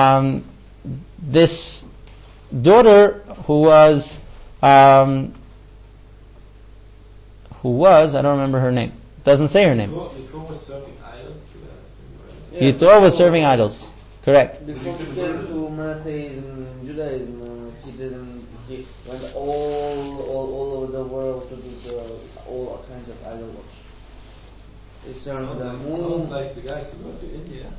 this daughter who was, I don't remember her name. It doesn't say her name. Yitro was serving idols to that. Yitro was serving idols. Correct. Because he came to monotheism in Judaism, he went all over the world to do all kinds of idol worship. He served the moon. Like the guys who go to India.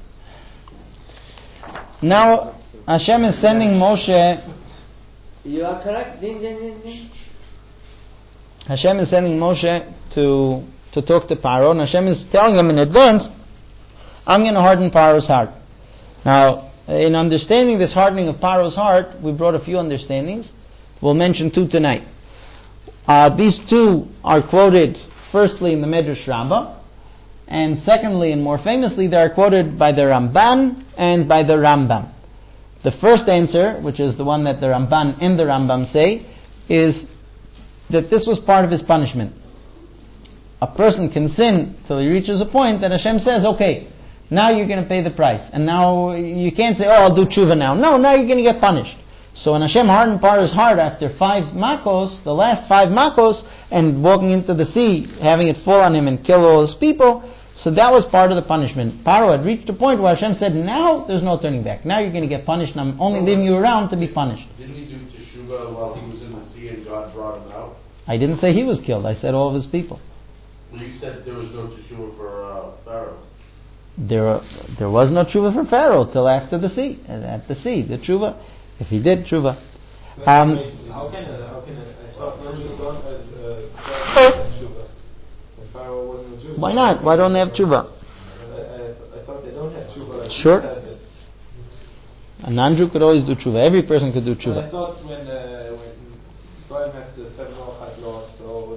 Now, Hashem is sending Moshe. You are correct. Ding. Hashem is sending Moshe to talk to Paro, and Hashem is telling him in advance, I'm going to harden Paro's heart. Now, in understanding this hardening of Paro's heart, we brought a few understandings. We'll mention two tonight. These two are quoted firstly in the Medrash Rabbah, and secondly and more famously, they are quoted by the Ramban and by the Rambam. The first answer, which is the one that the Ramban and the Rambam say, is that this was part of his punishment. A person can sin till he reaches a point that Hashem says, okay, now you're going to pay the price. And now you can't say, I'll do tshuva now. No, now you're going to get punished. So when Hashem hardened Paro's heart after 5 makos, the last 5 makos, and walking into the sea, having it fall on him and kill all his people, so that was part of the punishment. Paro had reached a point where Hashem said, now there's no turning back. Now you're going to get punished, and I'm only leaving you around to be punished. Didn't he do teshuva while he was in the sea and God brought him out? I didn't say he was killed. I said all of his people. Well, you said there was no teshuva for Pharaoh. There was no tshuva for Pharaoh till after the sea. And at the sea, the tshuva, if he did tshuva. How can I thought Jews don't have tshuva? When Pharaoh wasn't a Jew. Why not? Why don't they have tshuva? I thought they don't have tshuva. Like Sure. A non-Jew could always do tshuva. Every person could do But I tshuva. thought when Goyim have the 7 Noachide laws, so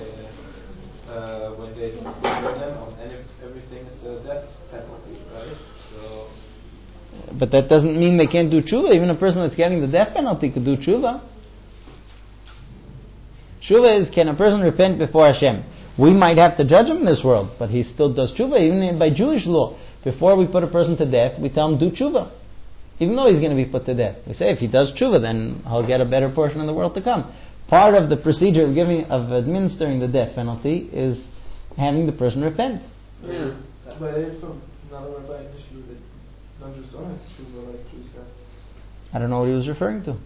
when they don't follow them, and if everything is the death penalty, right? So But that doesn't mean they can't do tshuva. Even a person that's getting the death penalty could do tshuva. Tshuva is, can a person repent before Hashem? We might have to judge him in this world, but he still does tshuva. Even by Jewish law, before we put a person to death, we tell him do tshuva. Even though he's going to be put to death. We say if he does tshuva, then he'll get a better portion in the world to come. Part of the procedure of administering the death penalty is having the person repent. Yeah. but I heard from another rabbi initially that non-Jews don't have to tshuva like Jews have. I don't know what he was referring to.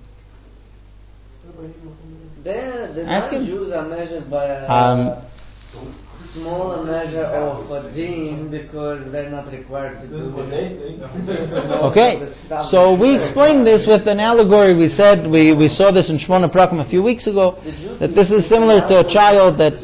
The Ask him. non-Jews are measured by a smaller measure of a deen because they're not required to This is do what they think. Okay, so we explained this with an allegory. We said we saw this in Shmona Prakim a few weeks ago, that this is similar to a child that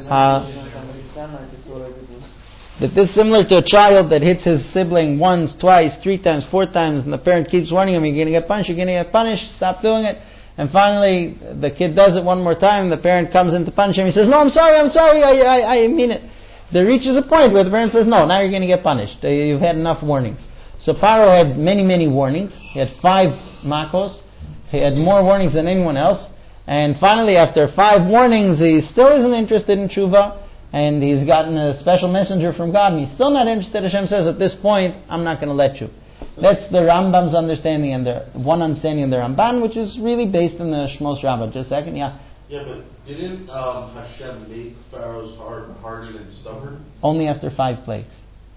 this is similar to a child that hits his sibling once, twice, 3 times, 4 times, and the parent keeps warning him, you're going to get punished, you're going to get punished, stop doing it. And finally, the kid does it one more time, the parent comes in to punish him, he says, no, I'm sorry, I mean it. There reaches a point where the parent says, no, now you're going to get punished. You've had enough warnings. So Paro had many, many warnings. He had 5 makos. He had more warnings than anyone else. And finally, after 5 warnings, he still isn't interested in tshuva. And he's gotten a special messenger from God, and he's still not interested. Hashem says, at this point, I'm not going to let you. That's the Rambam's understanding, and the one understanding of the Ramban, which is really based on the Shmos Rabbah. Just a second, yeah. Yeah, but didn't Hashem make Pharaoh's heart hardened and stubborn? Only after 5 plagues.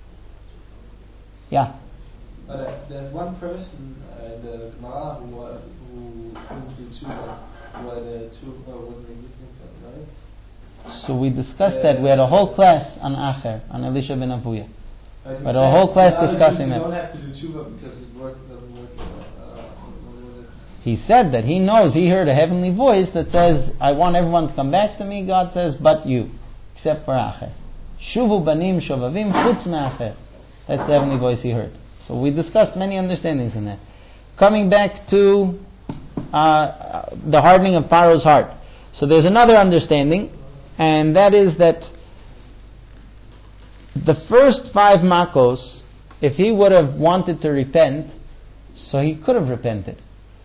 Yeah. But there's one person in the Gemara who couldn't do tshuva, where the tshuva wasn't existing for him, right? So we discussed that. We had a whole class on Acher, on Elisha ben Avuya. We had a whole class discussing that. You don't have to do tshuva because it doesn't work. He said that he knows, he heard a heavenly voice that says, I want everyone to come back to me. God says, but you, except for Acher. Shuvu banim shovavim chutz me'acher. That's the heavenly voice he heard. So we discussed many understandings in that. Coming back to the hardening of Paro's heart. So there's another understanding, and that is that the first 5 makos, if he would have wanted to repent, so he could have repented.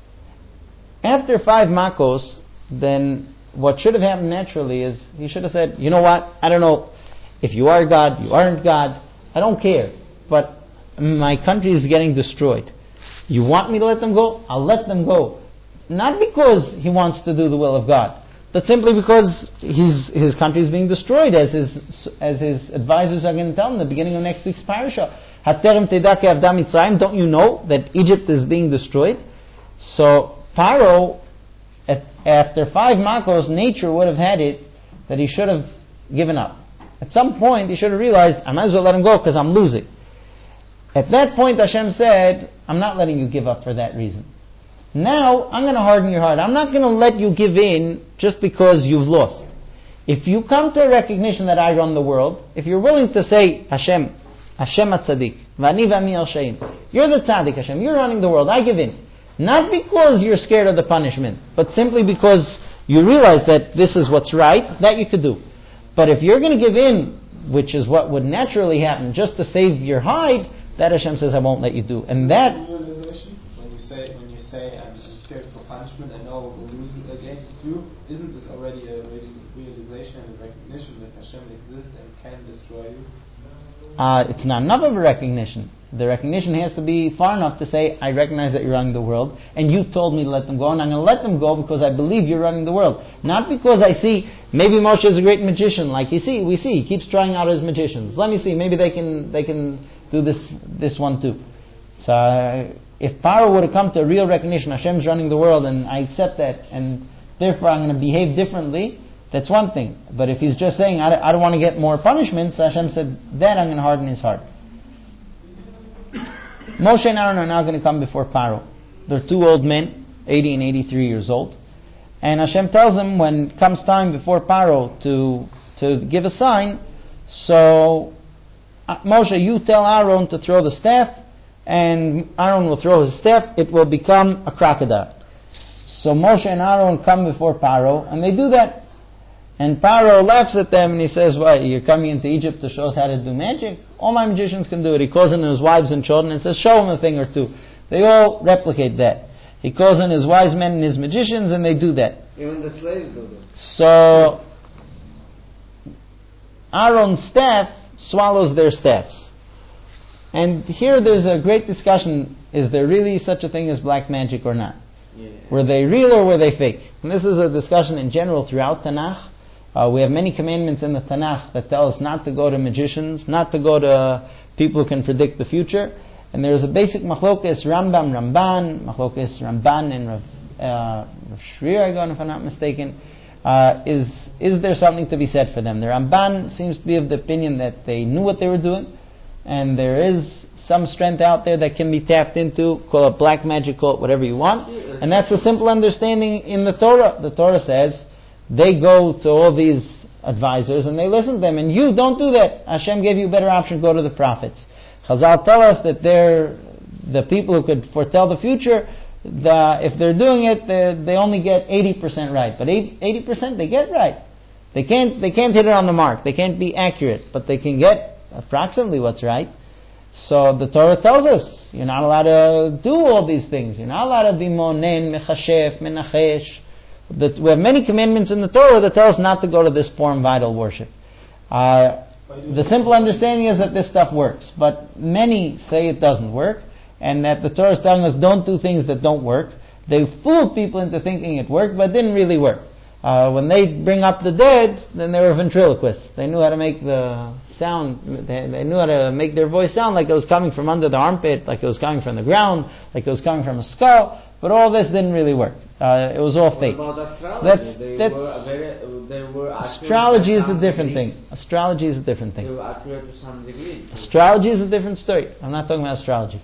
After 5 makos, then what should have happened naturally is he should have said, you know what, I don't know if you are God, you aren't God, I don't care, but my country is getting destroyed. You want me to let them go? I'll let them go. Not because he wants to do the will of God, but simply because his country is being destroyed, as his advisors are going to tell him in the beginning of next week's parasha. Haterem teda ki avda Mitzrayim, don't you know that Egypt is being destroyed? So Paro, after 5 makos, nature would have had it that he should have given up. At some point, he should have realized, I might as well let him go because I'm losing. At that point, Hashem said, I'm not letting you give up for that reason. Now, I'm going to harden your heart. I'm not going to let you give in just because you've lost. If you come to a recognition that I run the world, if you're willing to say, Hashem HaTzadik, V'ani v'ami al-Shein, you're the Tzadik, Hashem, you're running the world, I give in. Not because you're scared of the punishment, but simply because you realize that this is what's right, that you could do. But if you're going to give in, which is what would naturally happen, just to save your hide, that Hashem says I won't let you do. And that... When you say I'm scared for punishment, I know we'll lose against you, isn't this already a realization and a recognition that Hashem exists and can destroy you? It's not enough of a recognition. The recognition has to be far enough to say, I recognize that you're running the world, and you told me to let them go, and I'm going to let them go because I believe you're running the world. Not because I see, maybe Moshe is a great magician, like we see, he keeps trying out his magicians. Let me see, maybe they can do this one too. So if Paro would have come to a real recognition, Hashem's running the world, and I accept that, and therefore I'm going to behave differently, that's one thing. But if he's just saying, I don't want to get more punishments, Hashem said, then I'm going to harden his heart. Moshe and Aaron are now going to come before Paro. They're 2 old men, 80 and 83 years old. And Hashem tells them when it comes time before Paro to give a sign, so Moshe, you tell Aaron to throw the staff, and Aaron will throw his staff, it will become a crocodile. So Moshe and Aaron come before Paro, and they do that. And Paro laughs at them, and he says, "What, you're coming into Egypt to show us how to do magic? All my magicians can do it." He calls in his wives and children and says, "Show them a thing or two." They all replicate that. He calls in his wise men and his magicians, and they do that. Even the slaves do that. So Aaron's staff swallows their staffs. And here there's a great discussion, is there really such a thing as black magic or not? Yeah. Were they real or were they fake? And this is a discussion in general throughout Tanakh. We have many commandments in the Tanakh that tell us not to go to magicians, not to go to people who can predict the future. And there's a basic machlokes, Ramban, machlokes Ramban and Rav Shrir, if I'm not mistaken. Is there something to be said for them? The Ramban seems to be of the opinion that they knew what they were doing, and there is some strength out there that can be tapped into. Call it black magic, call it whatever you want. And that's a simple understanding in the Torah. The Torah says they go to all these advisors and they listen to them, and you don't do that. Hashem gave you a better option, go to the prophets. Chazal tell us that they're the people who could foretell the future. If they're doing it, they only get 80% right. But 80% they get right. They can't hit it on the mark. They can't be accurate, but they can get approximately what's right. So the Torah tells us you're not allowed to do all these things. You're not allowed to be monen, mechashef, menachesh. We have many commandments in the Torah that tell us not to go to this form of idol worship. The simple understanding is that this stuff works, but many say it doesn't work, and that the Torah is telling us don't do things that don't work. They fooled people into thinking it worked, but it didn't really work. When they bring up the dead, then they were ventriloquists. They knew how to make the sound, they knew how to make their voice sound like it was coming from under the armpit, like it was coming from the ground, like it was coming from a skull, but all this didn't really work. It was all fake. What about astrology? They were astrology is a different thing. Astrology is a different thing. They were accurate to some degree. Astrology is a different story. I'm not talking about astrology.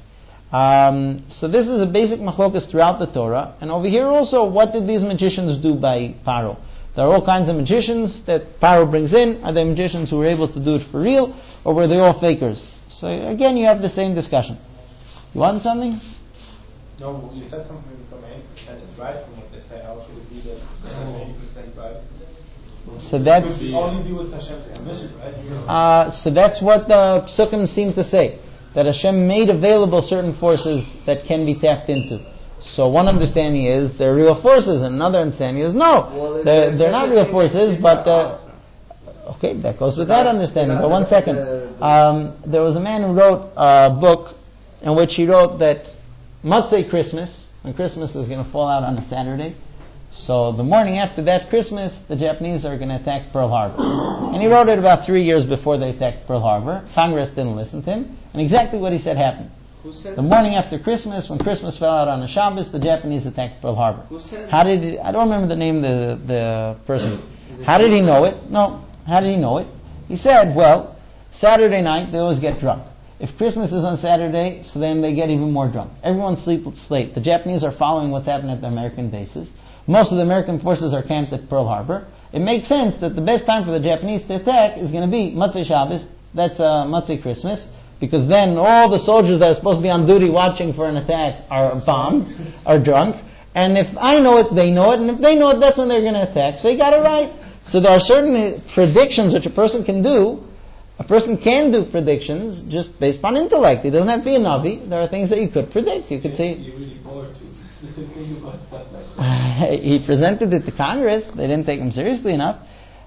So this is a basic machlokas throughout the Torah. And over here also, what did these magicians do by Paro? There are all kinds of magicians that Paro brings in. Are they magicians who were able to do it for real, or were they all fakers? So again, you have the same discussion. You want something? No, you said something from 80% is right from what they say. How should it be that 80% right? So that's only be with Hashem's permission, right? So that's what the Psukim seem to say, that Hashem made available certain forces that can be tapped into. So one understanding is they're real forces, and another understanding is no, they're not real forces, but okay, that goes with that understanding. But one second, there was a man who wrote a book in which he wrote that Motzei Christmas, when Christmas is going to fall out on a Saturday, so the morning after that Christmas, the Japanese are going to attack Pearl Harbor. And he wrote it about 3 years before they attacked Pearl Harbor. Congress didn't listen to him, and exactly what he said happened. Who said the morning after Christmas, when Christmas fell out on a Shabbos, the Japanese attacked Pearl Harbor. Who said How did I don't remember the name of the person. How did he know it? No. How did he know it? He said, well, Saturday night they always get drunk. If Christmas is on Saturday, so then they get even more drunk. Everyone sleeps late. The Japanese are following what's happening at the American bases. Most of the American forces are camped at Pearl Harbor. It makes sense that the best time for the Japanese to attack is going to be Motzei Shabbos. That's Motzei Christmas. Because then all the soldiers that are supposed to be on duty watching for an attack are bombed, are drunk. And if I know it, they know it. And if they know it, that's when they're going to attack. So you got it right. So there are certain predictions which a person can do. A person can do predictions just based on intellect. He doesn't have to be a Navi. There are things that you could predict. You could say... You're really bored to think about stuff like that. He presented it to Congress. They didn't take him seriously enough.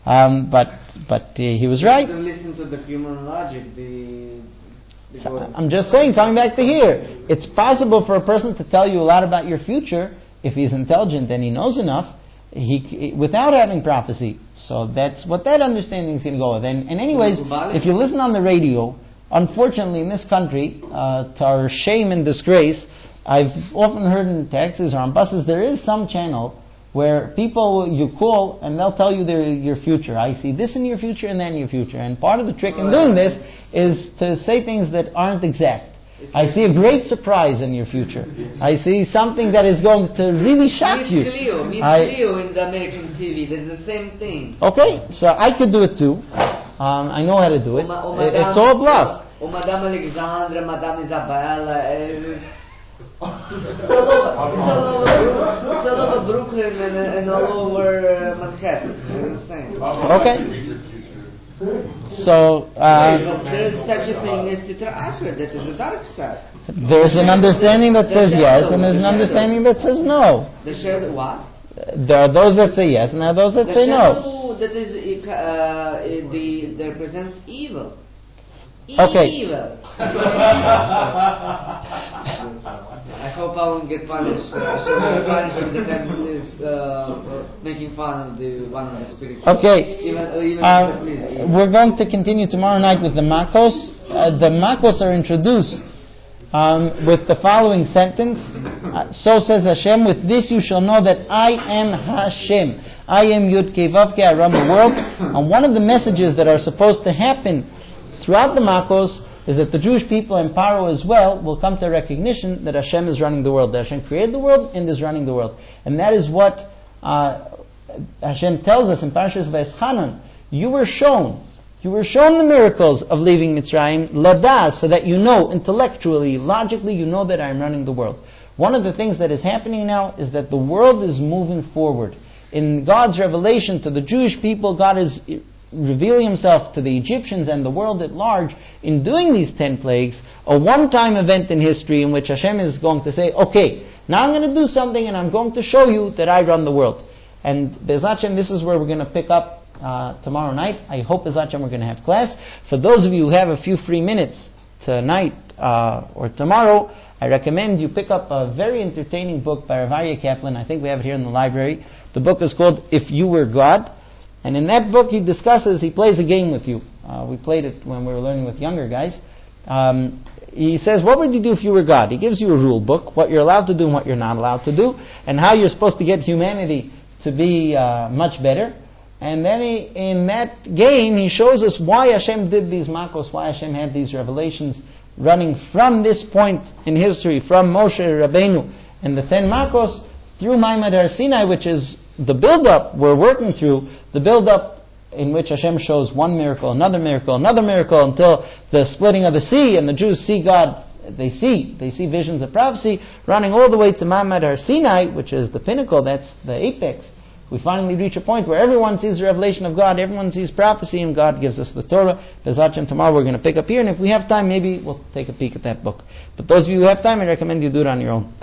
But he was right. You listen to the human logic. So I'm just saying, coming back to here, it's possible for a person to tell you a lot about your future if he's intelligent and he knows enough, without having prophecy. So that's what that understanding is going to go with. And anyways, if you listen on the radio, unfortunately in this country, to our shame and disgrace, I've often heard in taxis or on buses, there is some channel where people, you call and they'll tell you your future. I see this in your future and that in your future. And part of the trick in doing this is to say things that aren't exact. I see a great surprise in your future. I see something that is going to really shock you. Miss Cleo in the American TV, there's the same thing. Okay, so I could do it too. I know how to do it. It's all bluff. Madame Alexandra, Madame Isabella. It's all over Brooklyn and all over Manhattan. It's the same. Okay. So But there is such a thing as Sitra Achra, that is the dark side. there's an understanding that says yes, and there's an understanding that says no. The shadow, what? There are those that say yes, and there are those that The say no. shadow that is that represents evil. Okay. Evil. I hope I won't get punished. I should be punished because I'm making fun of one of the spiritual. Okay. Even We're going to continue tomorrow night with the Makos. The Makos are introduced with the following sentence. So says Hashem, with this you shall know that I am Hashem. I am Yud Kei Vav Kei, I run the world. And one of the messages that are supposed to happen throughout the Makos is that the Jewish people and Paro as well will come to recognition that Hashem is running the world, that Hashem created the world and is running the world. And that is what Hashem tells us in Parashas Vayeschanan. You were shown the miracles of leaving Mitzrayim, ladas, so that you know, intellectually, logically, you know that I am running the world. One of the things that is happening now is that the world is moving forward. In God's revelation to the Jewish people, God is revealing Himself to the Egyptians and the world at large in doing these 10 plagues, a one-time event in history in which Hashem is going to say, okay, now I'm going to do something and I'm going to show you that I run the world. And Be'ezrat Hashem, this is where we're going to pick up tomorrow night. I hope Be'ezrat Hashem we're going to have class. For those of you who have a few free minutes tonight or tomorrow, I recommend you pick up a very entertaining book by Rav Aryeh Kaplan. I think we have it here in the library. The book is called If You Were God. And in that book he plays a game with you. We played it when we were learning with younger guys. He says, what would you do if you were God? He gives you a rule book, what you're allowed to do and what you're not allowed to do, and how you're supposed to get humanity to be much better. And then in that game he shows us why Hashem did these makos, why Hashem had these revelations running from this point in history, from Moshe Rabbeinu and the 10 makos through Maimad Har Sinai, which is the build-up we're working through, the build-up in which Hashem shows one miracle, another miracle, until the splitting of the sea, and the Jews see God, they see visions of prophecy, running all the way to Maimad Har Sinai, which is the pinnacle, that's the apex. We finally reach a point where everyone sees the revelation of God, everyone sees prophecy, and God gives us the Torah. Be'ezrat Hashem, tomorrow we're going to pick up here, and if we have time, maybe we'll take a peek at that book. But those of you who have time, I recommend you do it on your own.